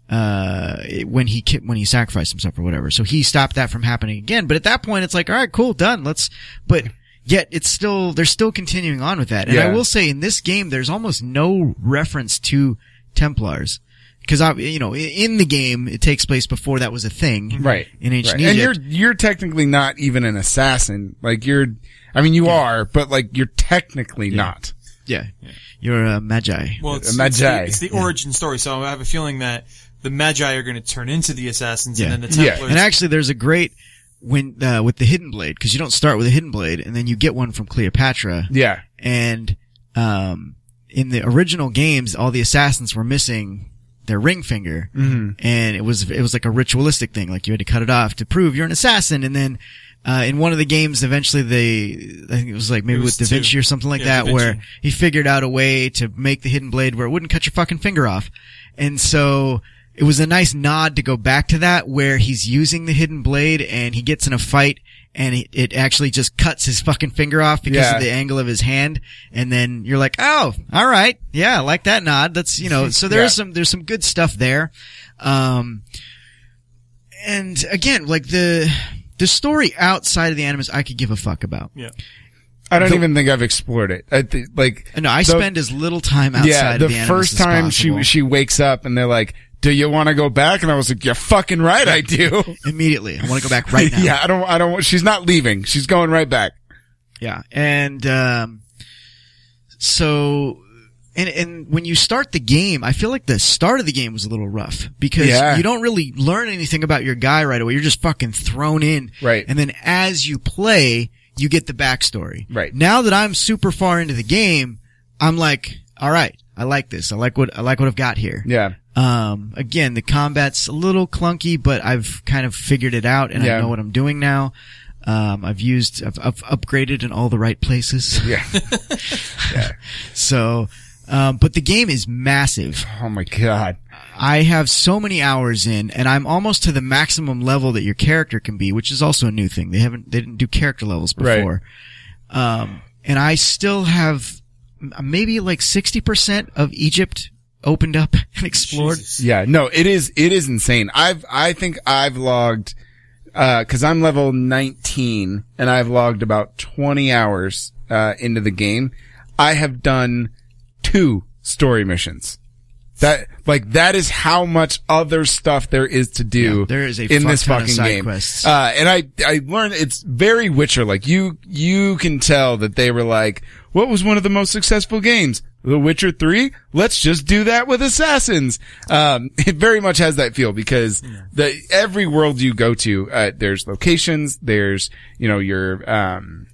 uh when he ki- when he sacrificed himself or whatever. So he stopped that from happening again. But at that point, it's like, all right, cool, done. Let's. But yet it's still they're still continuing on with that. And Yeah. I will say, in this game, there's almost no reference to Templars. Because I, you know, in the game, it takes place before that was a thing, Right. In ancient Right. And you're Egypt. you're technically not even an assassin. Like you're, I mean, you are, but like you're technically not. Yeah. You're a magi. Well, it's, A magi. it's the, it's the Yeah. origin story, so I have a feeling that the Magi are going to turn into the assassins, Yeah. and then the Yeah. Templars. And actually, there's a great when uh, with the hidden blade, because you don't start with a hidden blade, and then you get one from Cleopatra. Yeah. And um, in the original games, all the assassins were missing their ring finger, Mm-hmm. and it was it was like a ritualistic thing, like you had to cut it off to prove you're an assassin. And then uh, in one of the games, eventually they, I think it was like maybe It was with Da Vinci two. or something like Yeah, that, Da Vinci. where he figured out a way to make the hidden blade where it wouldn't cut your fucking finger off. And so it was a nice nod to go back to that, where he's using the hidden blade and he gets in a fight and it, it actually just cuts his fucking finger off because Yeah. of the angle of his hand. And then you're like, oh, all right. Yeah, I like that nod. That's, you know, so there's Yeah. some, there's some good stuff there. Um, and again, like the, the story outside of the Animus, I could give a fuck about. yeah. I don't The- even think I've explored it. I th- like, No, I the- spend as little time outside yeah, of the, the Animus first as time possible. she she wakes up and they're like, "Do you want to go back?" And I was like, "You're fucking right, I do." Immediately. I want to go back right now. Yeah, I don't. I don't. She's not leaving. She's going right back. Yeah. And, um, so, and, and when you start the game, I feel like the start of the game was a little rough because Yeah. you don't really learn anything about your guy right away. You're just fucking thrown in. Right. And then as you play, you get the backstory. Right. Now that I'm super far into the game, I'm like, all right, I like this. I like what I like what I've got here. Yeah. Um, again, the combat's a little clunky, but I've kind of figured it out, and Yeah. I know what I'm doing now. Um, I've used, I've, I've upgraded in all the right places. Yeah. yeah. So, um, but the game is massive. Oh my god. I have so many hours in, and I'm almost to the maximum level that your character can be, which is also a new thing. They haven't, they didn't do character levels before. Right. Um, and I still have maybe like sixty percent of Egypt opened up and explored. Jesus. Yeah, no, it is, it is insane. I've, I think I've logged, uh, cause I'm level nineteen and I've logged about twenty hours, uh, into the game. I have done two story missions. That, like, that is how much other stuff there is to do Yeah, there is a in fuck this ton of fucking side game. quests. Uh, and I, I learned it's very Witcher. Like, you, you can tell that they were like, what was one of the most successful games? The Witcher three? Let's just do that with assassins. Um, it very much has that feel because the, every world you go to, uh, there's locations, there's, you know, your, um,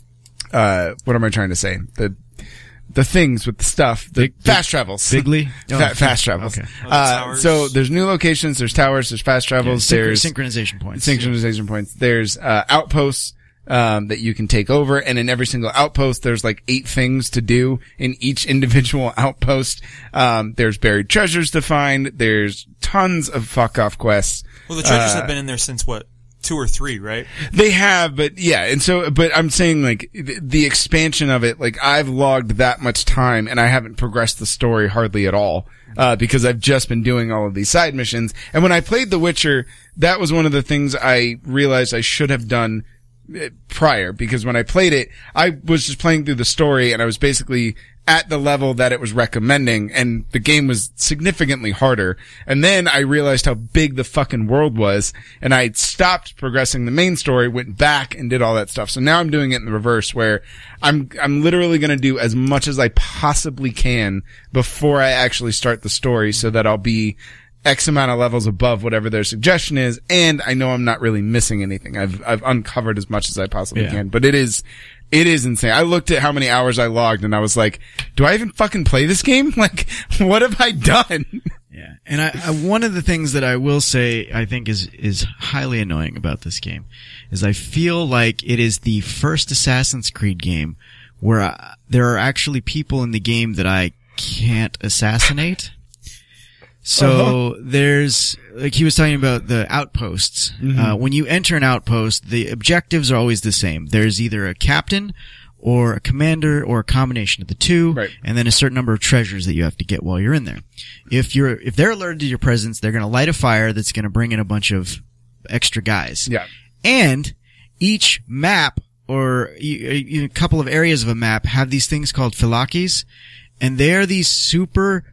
uh, what am I trying to say? The, the things with the stuff, the Big, fast travels. Bigly? Fa- Oh, fast travels. Okay. Oh, the Uh, towers. so there's new locations, there's towers, there's fast travels, Yeah, synchro- there's synchronization points. synchronization points. There's, uh, outposts, um, that you can take over. And in every single outpost, there's like eight things to do in each individual outpost. Um, there's buried treasures to find. There's tons of fuck off quests. Well, the treasures Uh, have been in there since what? Two or three, right? They have, but yeah, and so, but I'm saying like the, the expansion of it, like I've logged that much time and I haven't progressed the story hardly at all, uh, because I've just been doing all of these side missions. And when I played The Witcher, that was one of the things I realized I should have done uh, prior, because when I played it, I was just playing through the story and I was basically at the level that it was recommending, and the game was significantly harder. And then I realized how big the fucking world was, and I stopped progressing the main story, went back and did all that stuff. So now I'm doing it in the reverse, where I'm I'm literally going to do as much as I possibly can before I actually start the story, so that I'll be X amount of levels above whatever their suggestion is, and I know I'm not really missing anything. I've I've uncovered as much as I possibly Yeah. can, but it is it is insane. I looked at how many hours I logged, and I was like, "Do I even fucking play this game? Like, what have I done?" Yeah, and I, I one of the things that I will say I think is is highly annoying about this game is I feel like it is the first Assassin's Creed game where I, there are actually people in the game that I can't assassinate. So Uh-huh. there's, like he was talking about the outposts. Mhm. Uh, when you enter an outpost, the objectives are always the same. There's either a captain or a commander or a combination of the two, Right. and then a certain number of treasures that you have to get while you're in there. If you're, if they're alerted to your presence, they're gonna light a fire that's gonna bring in a bunch of extra guys. Yeah. And each map or a couple of areas of a map have these things called phylakes, and they're these super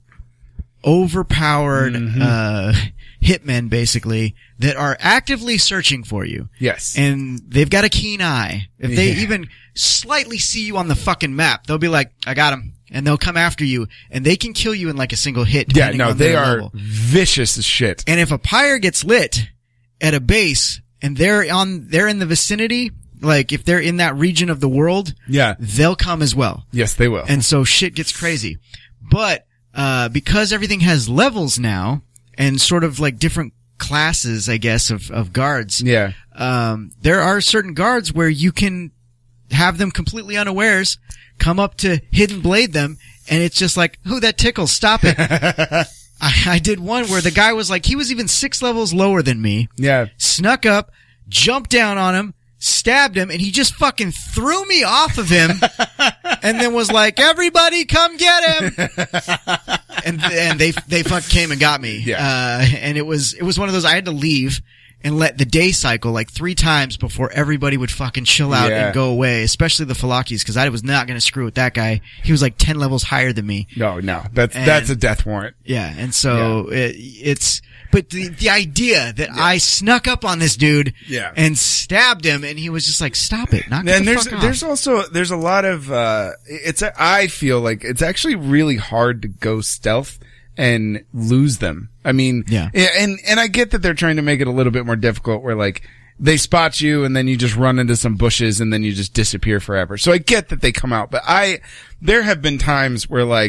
overpowered Mhm. uh hitmen basically that are actively searching for you. Yes. And they've got a keen eye. If they Yeah. even slightly see you on the fucking map, they'll be like, I got him. And they'll come after you, and they can kill you in like a single hit. Yeah, depending no, on they their are level. vicious as shit. And if a pyre gets lit at a base and they're on, they're in the vicinity, like if they're in that region of the world, Yeah. they'll come as well. Yes, they will. And so shit gets crazy. But, uh, because everything has levels now and sort of like different classes, I guess, of, of guards. Yeah. Um, there are certain guards where you can have them completely unawares, come up to hidden blade them, and it's just like, oh, that tickles, stop it. I, I did one where the guy was like, he was even six levels lower than me. Yeah. Snuck up, jumped down on him, stabbed him, and he just fucking threw me off of him, and then was like, everybody come get him! and, and they, they fuck came and got me. Yeah. Uh, and it was, it was one of those, I had to leave and let the day cycle like three times before everybody would fucking chill out Yeah. and go away, especially the phylakes, because I was not gonna screw with that guy. He was like ten levels higher than me. No, no. That's, And- that's a death warrant. Yeah, and so It, it's, but the the idea that I snuck up on this dude Yeah. and stabbed him, and he was just like, "Stop it!" Knock And the there's fuck off. there's also there's a lot of uh it's a, I feel like it's actually really hard to go stealth and lose them. I mean, Yeah. and and I get that they're trying to make it a little bit more difficult, where like they spot you and then you just run into some bushes and then you just disappear forever. So I get that they come out, but I there have been times where like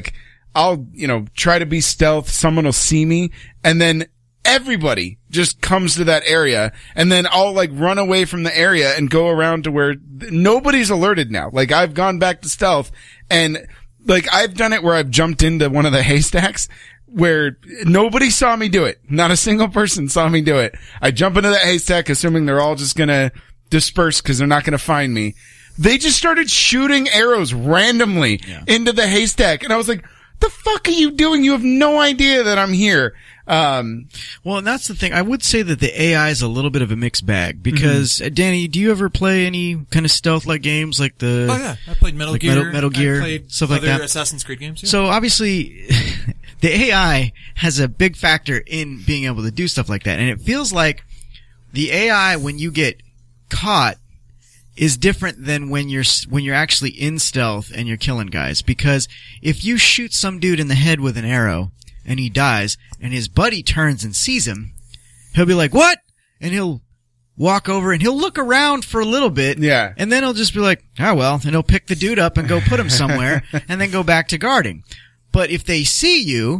I'll, you know, try to be stealth. Someone will see me, and then everybody just comes to that area, and then I'll like run away from the area and go around to where nobody's alerted now. Like I've gone back to stealth, and like I've done it where I've jumped into one of the haystacks where nobody saw me do it. Not a single person saw me do it. I jump into that haystack assuming they're all just gonna disperse because they're not gonna find me. They just started shooting arrows randomly yeah. into the haystack, and I was like, the fuck are you doing? You have no idea that I'm here. Um, well, and that's the thing. I would say that the A I is a little bit of a mixed bag because, mm-hmm. uh, Danny, do you ever play any kind of stealth-like games like the? Oh yeah, I played Metal like Gear. Metal, Metal Gear, I played stuff like other that. Assassin's Creed games. Yeah. So obviously, the A I has a big factor in being able to do stuff like that, and it feels like the A I when you get caught is different than when you're when you're actually in stealth and you're killing guys. Because if you shoot some dude in the head with an arrow and he dies, and his buddy turns and sees him, he'll be like, "What?" And he'll walk over and he'll look around for a little bit. Yeah. And then he'll just be like, "Oh well," and he'll pick the dude up and go put him somewhere and then go back to guarding. But if they see you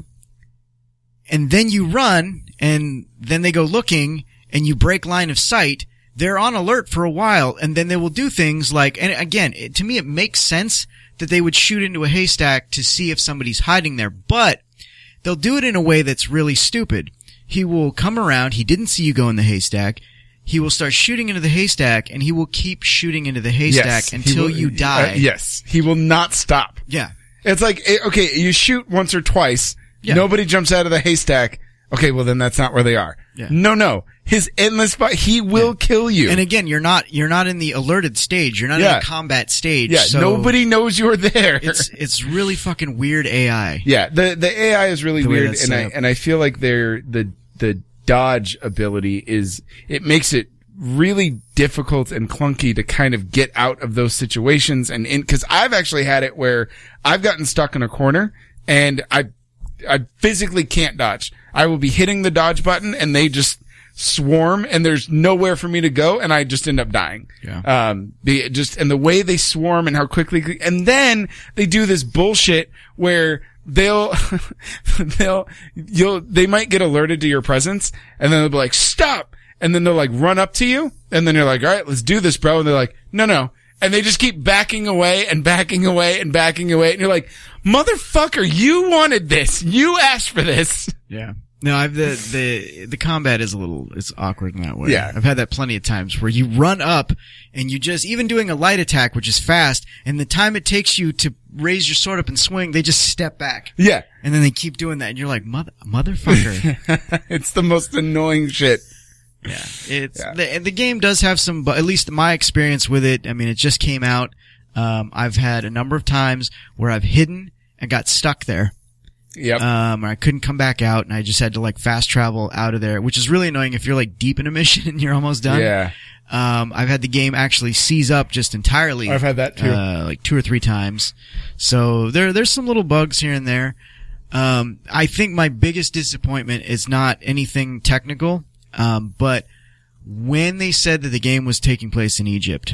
and then you run and then they go looking and you break line of sight, they're on alert for a while, and then they will do things like, and again, it, to me it makes sense that they would shoot into a haystack to see if somebody's hiding there, but they'll do it in a way that's really stupid. He will come around, he didn't see you go in the haystack, he will start shooting into the haystack, and he will keep shooting into the haystack yes, until will, you die. Uh, yes, he will not stop. Yeah. It's like, okay, you shoot once or twice, yeah. nobody jumps out of the haystack, okay, well then that's not where they are. Yeah. No, no. His endless fight, he will yeah. kill you. And again, you're not, you're not in the alerted stage. You're not yeah. in the combat stage. Yeah, so nobody knows you're there. It's, it's really fucking weird A I. Yeah, the, the A I is really weird, and I, and I feel like they're, the, the dodge ability is, it makes it really difficult and clunky to kind of get out of those situations and in, cause I've actually had it where I've gotten stuck in a corner and I, I physically can't dodge. I will be hitting the dodge button and they just swarm and there's nowhere for me to go and I just end up dying. Yeah. Um, the, just, and the way they swarm and how quickly, and then they do this bullshit where they'll, they'll, you'll, they might get alerted to your presence and then they'll be like, stop! And then they'll like run up to you and then you're like, alright, let's do this, bro. And they're like, no, no. And they just keep backing away and backing away and backing away. And you're like, motherfucker, you wanted this. You asked for this. Yeah. No, I've, the, the, the combat is a little, it's awkward in that way. Yeah. I've had that plenty of times where you run up and you just, even doing a light attack, which is fast, and the time it takes you to raise your sword up and swing, they just step back. Yeah. And then they keep doing that and you're like, mother, motherfucker. It's the most annoying shit. Yeah. It's, yeah. the, the game does have some, but at least my experience with it, I mean, it just came out. Um, I've had a number of times where I've hidden and got stuck there. Yep. Um, or I couldn't come back out and I just had to like fast travel out of there, which is really annoying if you're like deep in a mission and you're almost done. Yeah. Um, I've had the game actually seize up just entirely. I've had that too. Uh, like two or three times. So there, there's some little bugs here and there. Um, I think my biggest disappointment is not anything technical. Um, but when they said that the game was taking place in Egypt,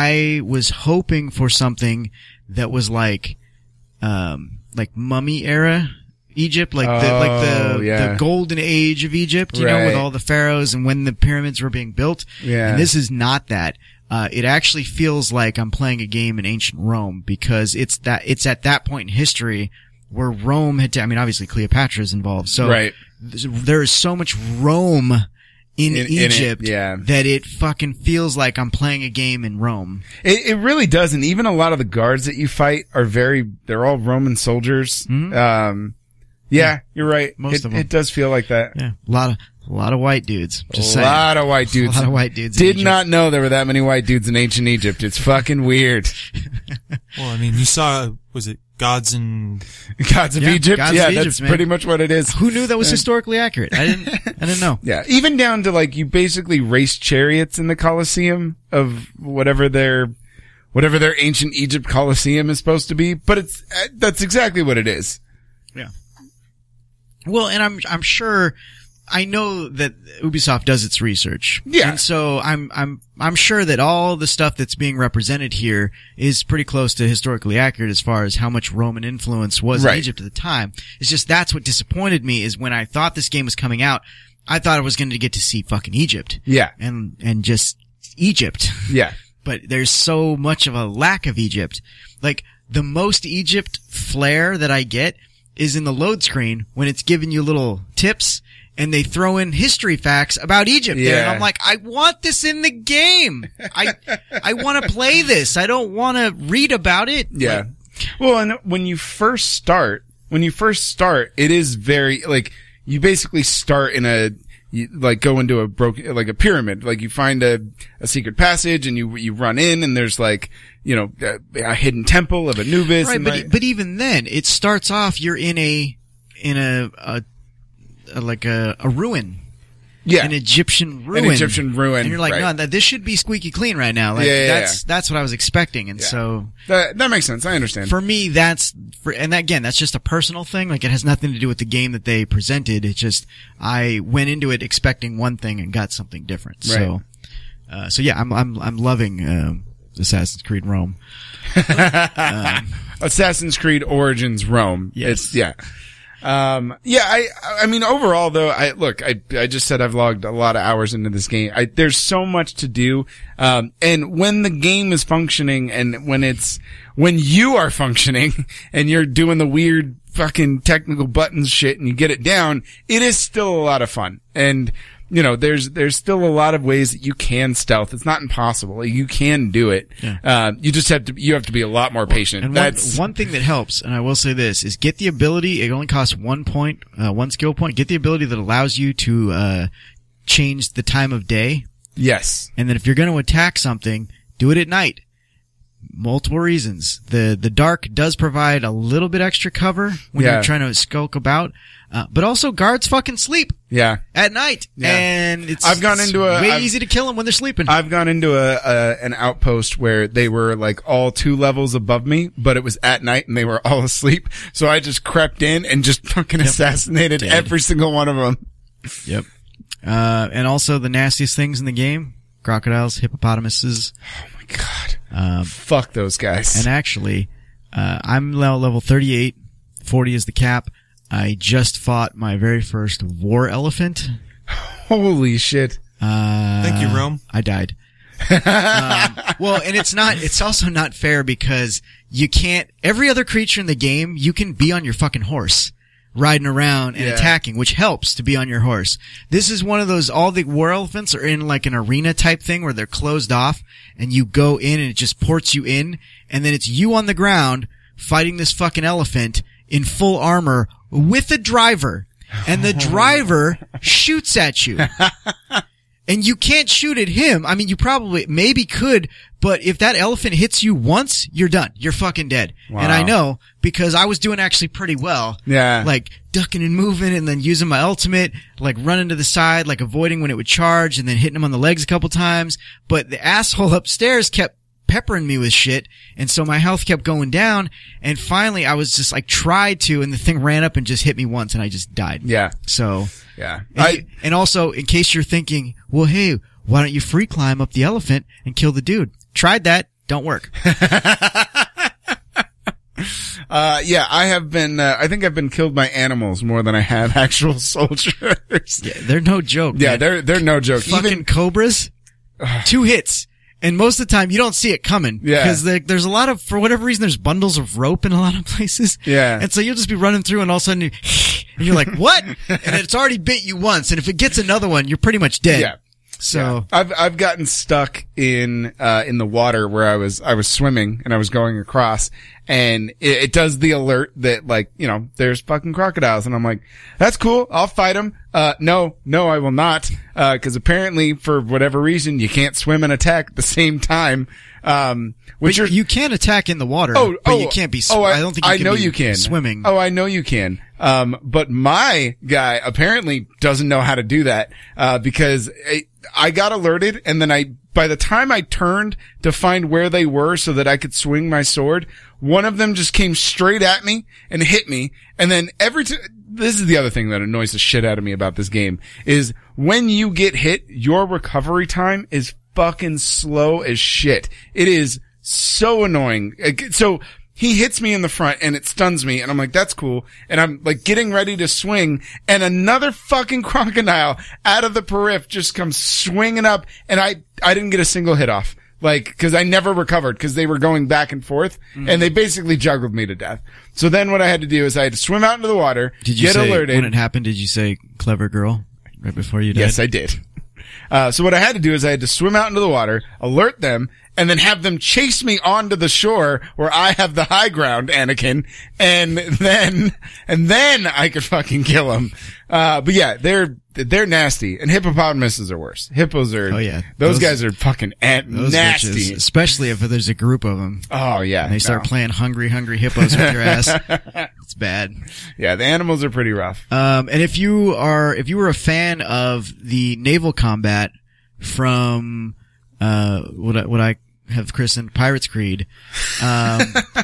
I was hoping for something that was like, um, like mummy era Egypt, like the, oh, like the, yeah. the golden age of Egypt, you right. know, with all the pharaohs and when the pyramids were being built. Yeah. And this is not that. Uh, it actually feels like I'm playing a game in ancient Rome because it's that, it's at that point in history where Rome had to, I mean, obviously Cleopatra is involved. So right. there is so much Rome in, in Egypt in it, yeah. that it fucking feels like I'm playing a game in Rome. It, it really does. And even a lot of the guards that you fight are very, they're all Roman soldiers. Mm-hmm. Um, yeah, yeah, you're right. Most it, of them. It does feel like that. Yeah. A lot of, a lot of white dudes. Just a saying. lot of white dudes. A lot of white dudes. Did not know there were that many white dudes in ancient Egypt. It's fucking weird. Well, I mean, you saw, was it Gods and Gods of yeah, Egypt? Gods yeah, of that's Egypt, man. pretty much what it is. Who knew that was historically accurate? I didn't, I didn't know. Yeah. Even down to like, you basically race chariots in the Colosseum of whatever their, whatever their ancient Egypt Colosseum is supposed to be. But it's, that's exactly what it is. Yeah. Well, and I'm, I'm sure, I know that Ubisoft does its research. Yeah. And so I'm, I'm, I'm sure that all the stuff that's being represented here is pretty close to historically accurate as far as how much Roman influence was Right. in Egypt at the time. It's just that's what disappointed me is when I thought this game was coming out, I thought I was going to get to see fucking Egypt. Yeah. And, and just Egypt. Yeah. But there's so much of a lack of Egypt. Like, the most Egypt flair that I get is in the load screen when it's giving you little tips and they throw in history facts about Egypt there. And Yeah. I'm like, I want this in the game. I, I want to play this. I don't want to read about it. Yeah. Like, Well, and when you first start, when you first start, it is very, like, you basically start in a, you, like, go into a broken, like a pyramid. Like, you find a, a secret passage and you, you run in and there's like, you know, a, a hidden temple of Anubis. right. and But, like, but even then, it starts off, you're in a, in a, a, a like a, a ruin. yeah. An Egyptian ruin. An Egyptian ruin. And you're like, right. no, that this should be squeaky clean right now. Like, Yeah, yeah, that's, that's what I was expecting. And Yeah. so, That, that makes sense. I understand. for me, that's, for, and again, that's just a personal thing. Like, it has nothing to do with the game that they presented. It's just, I went into it expecting one thing and got something different. So, uh, so yeah, I'm, I'm, I'm loving, um, Assassin's Creed Rome. um, Assassin's Creed Origins Rome. Yes. It's, yeah. Um, yeah, I, I mean, overall though, I, look, I, I just said I've logged a lot of hours into this game. I, there's so much to do. Um, and when the game is functioning and when it's, when you are functioning and you're doing the weird fucking technical buttons shit and you get it down, it is still a lot of fun. And, you know, there's, there's still a lot of ways that you can stealth. It's not impossible. Like, you can do it. Yeah. Uh, you just have to, you have to be a lot more patient. And one, That's, one thing that helps, and I will say this, is get the ability, it only costs one point, uh, one skill point, get the ability that allows you to, uh, change the time of day. yes. And then if you're going to attack something, do it at night. Multiple reasons. The, the dark does provide a little bit extra cover when Yeah. you're trying to skulk about, uh, but also guards fucking sleep Yeah. at night. Yeah. And it's, I've gone it's into a- way I've- easy to kill them when they're sleeping. I've gone into a, a an outpost where they were like all two levels above me, but it was at night and they were all asleep. So I just crept in and just fucking assassinated Dead. every single one of them. Yep. Uh, and also the nastiest things in the game, crocodiles, hippopotamuses. Oh my god. Um, Fuck those guys. and actually, uh, I'm now level thirty-eight, forty is the cap. I just fought my very first war elephant. Holy shit. Uh, Thank you, Rome. I died. um, well, and it's not, it's also not fair because you can't, every other creature in the game, you can be on your fucking horse, riding around and Yeah. attacking, which helps to be on your horse. This is one of those, all the war elephants are in like an arena type thing where they're closed off and you go in and it just ports you in and then it's you on the ground fighting this fucking elephant in full armor with a driver and the driver shoots at you. And you can't shoot at him. I mean, you probably, maybe could, but if that elephant hits you once, you're done. You're fucking dead. Wow. And I know, because I was doing actually pretty well. Yeah. Like, ducking and moving and then using my ultimate, like running to the side, like avoiding when it would charge and then hitting him on the legs a couple times. But the asshole upstairs kept peppering me with shit, and so my health kept going down, and finally I was just like, tried to, and the thing ran up and just hit me once, and I just died. Yeah. So... Yeah. And, I, you- and also, in case you're thinking, well, hey, why don't you free climb up the elephant and kill the dude? Tried that. Don't work. uh, yeah, I have been, uh, I think I've been killed by animals more than I have actual soldiers. Yeah, they're no joke. Yeah, man. they're, they're no joke. Fucking Even, cobras, two hits. And most of the time, you don't see it coming. Yeah. Because there's a lot of, for whatever reason, there's bundles of rope in a lot of places. Yeah. And so you'll just be running through and all of a sudden, you, and you're like, what? And it's already bit you once. And if it gets another one, you're pretty much dead. Yeah. So. I've, I've gotten stuck in, uh, in the water where I was, I was swimming and I was going across and it, it does the alert that like, you know, there's fucking crocodiles and I'm like, that's cool. I'll fight them. Uh, no, no, I will not. Uh, cause apparently for whatever reason you can't swim and attack at the same time. Um, which But are, you can attack in the water. Oh, but oh, you can't be. Sw- oh, I, I don't think you I can know be you can swimming. Oh, I know you can. Um, but my guy apparently doesn't know how to do that, uh, because I, I got alerted and then I, by the time I turned to find where they were so that I could swing my sword, one of them just came straight at me and hit me. And then every time, this is the other thing that annoys the shit out of me about this game is when you get hit, your recovery time is fucking slow as shit. It is so annoying. So he hits me in the front and it stuns me and I'm like, that's cool. And I'm like getting ready to swing and another fucking crocodile out of the periph just comes swinging up and I, I didn't get a single hit off. Like, cause I never recovered cause they were going back and forth mm-hmm. and they basically juggled me to death. So then what I had to do is I had to swim out into the water, did you get say, alerted. When it happened, did you say clever girl right before you died? Yes, I did. Uh, so what I had to do is I had to swim out into the water, alert them, and then have them chase me onto the shore where I have the high ground, Anakin, and then, and then I could fucking kill them. Uh, but yeah, they're, they're nasty, and hippopotamuses are worse. Hippos are, oh yeah. Those, those guys are fucking ant- those nasty. Bitches, especially if there's a group of them. Oh yeah. And they start no. playing hungry, hungry hippos with your ass. It's bad. Yeah, the animals are pretty rough. Um, and if you are, if you were a fan of the naval combat from, uh, what I, what I have christened Pirates Creed, um,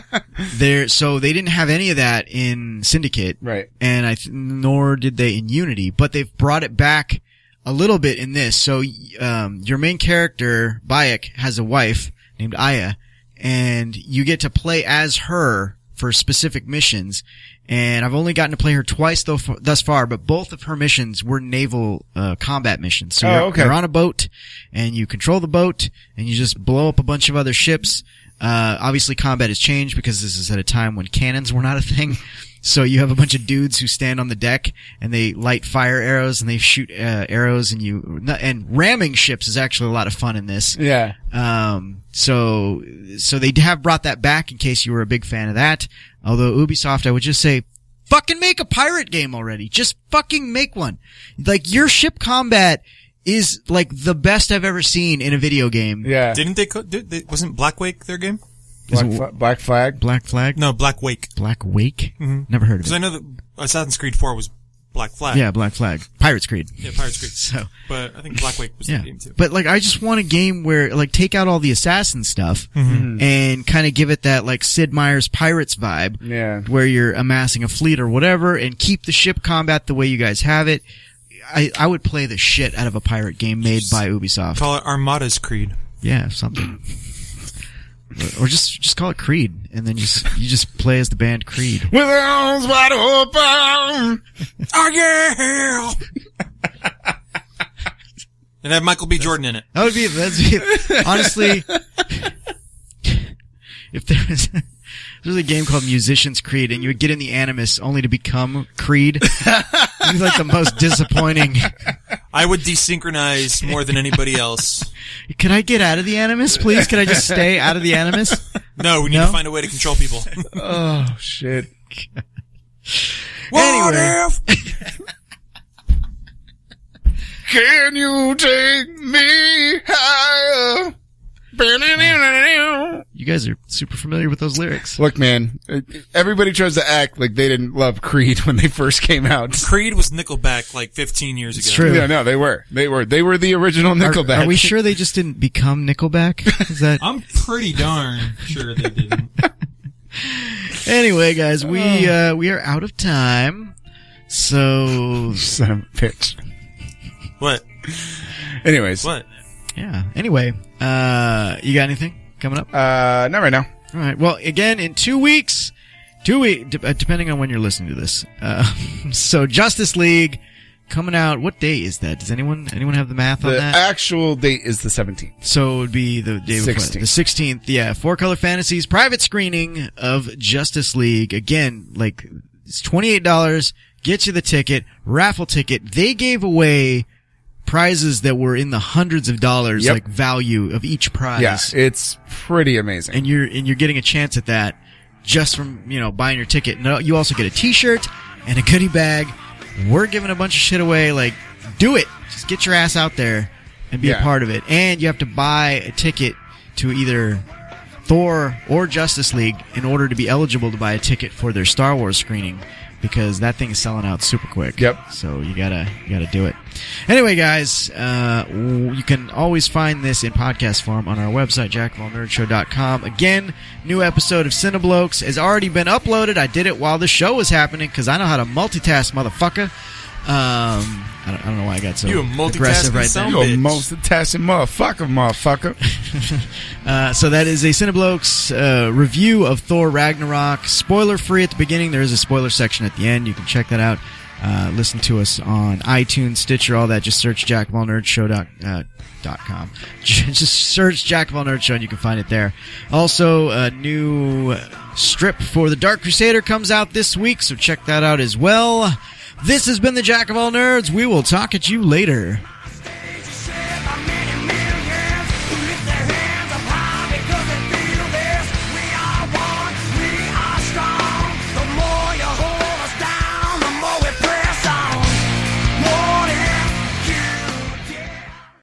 there, so they didn't have any of that in Syndicate. Right. And I, th- nor did they in Unity, but they've brought it back a little bit in this. So, um, your main character, Bayek, has a wife named Aya, and you get to play as her for specific missions. And I've only gotten to play her twice though, f- thus far, but both of her missions were naval, uh, combat missions. So oh, you're, okay. you're on a boat, and you control the boat, and you just blow up a bunch of other ships. Uh, obviously combat has changed because this is at a time when cannons were not a thing. So you have a bunch of dudes who stand on the deck and they light fire arrows and they shoot uh, arrows and you and ramming ships is actually a lot of fun in this. Yeah. Um. So so they have brought that back in case you were a big fan of that. Although Ubisoft, I would just say, fucking make a pirate game already. Just fucking make one. Like your ship combat is like the best I've ever seen in a video game. Yeah. Didn't they? Co- did they wasn't Black Wake their game? Black, Fla- Black Flag? Black Flag? No, Black Wake. Black Wake? Mm-hmm. Never heard of it. Because I know that Assassin's Creed four was Black Flag. Yeah, Black Flag. Pirates Creed. Yeah, Pirates Creed. So, but I think Black Wake was yeah. the game too. But like, I just want a game where, like, take out all the assassin stuff Mm-hmm. and kind of give it that, like, Sid Meier's Pirates vibe. Yeah. Where you're amassing a fleet or whatever and keep the ship combat the way you guys have it. I, I would play the shit out of a pirate game made just by Ubisoft. Call it Armada's Creed. Yeah, something. Or just just call it Creed, and then just you just play as the band Creed. With arms wide open. Oh yeah! And have Michael B. Jordan in it. That would be that's be, honestly. If there was there's a game called Musicians Creed, and you would get in the Animus only to become Creed, it'd be like the most disappointing. I would desynchronize more than anybody else. Could I get out of the Animus, please? Could I just stay out of the Animus? No, we need no? to find a way to control people. Oh, shit. What Anyway. if? Can you take me higher? You guys are super familiar with those lyrics. Look, man, everybody tries to act like they didn't love Creed when they first came out. Creed was Nickelback like fifteen years It's ago. true. Yeah, no, they were. They were. They were the original Nickelback. Are, are we sure they just didn't become Nickelback? Is that? I'm pretty darn sure they didn't. Anyway, guys, we uh we are out of time. So Son of a bitch. What? Anyways. What? Yeah. Anyway, uh you got anything coming up? Uh, not right now. All right. Well, again, in two weeks, two week, de- depending on when you're listening to this. Uh, so Justice League coming out. What day is that? Does anyone anyone have the math on The that? actual date is the seventeenth. So it would be the day before sixteenth. the sixteenth. Yeah, Four Color Fantasies private screening of Justice League. Again, like it's twenty-eight dollars. Gets you the ticket, raffle ticket. They gave away prizes that were in the hundreds of dollars, Yep. like value of each prize. Yeah, it's pretty amazing. And you're and you're getting a chance at that just from, you know, buying your ticket. No, you also get a t-shirt and a goodie bag. We're giving a bunch of shit away. Like, do it. Just get your ass out there and be Yeah. a part of it. And you have to buy a ticket to either Thor or Justice League in order to be eligible to buy a ticket for their Star Wars screening. because that thing is selling out super quick. Yep. So you gotta you gotta do it. Anyway, guys, uh, you can always find this in podcast form on our website, jack of all nerd show dot com. Again, new episode of Cineblokes has already been uploaded. I did it while the show was happening because I know how to multitask, motherfucker. Um, I don't, I don't know why I got so You a multitasking aggressive right son there. of a You a bitch. multitasking motherfucker, motherfucker. Uh, so that is a Cineblokes uh, review of Thor Ragnarok. Spoiler free at the beginning. There is a spoiler section at the end. You can check that out. Uh, listen to us on iTunes, Stitcher, all that. Just search jack of all nerd show dot com. Just search Jack of all Nerd Show and you can find it there. Also, a new strip for the Dark Crusader comes out this week, so check that out as well. This has been the Jack of all Nerds. We will talk at you later.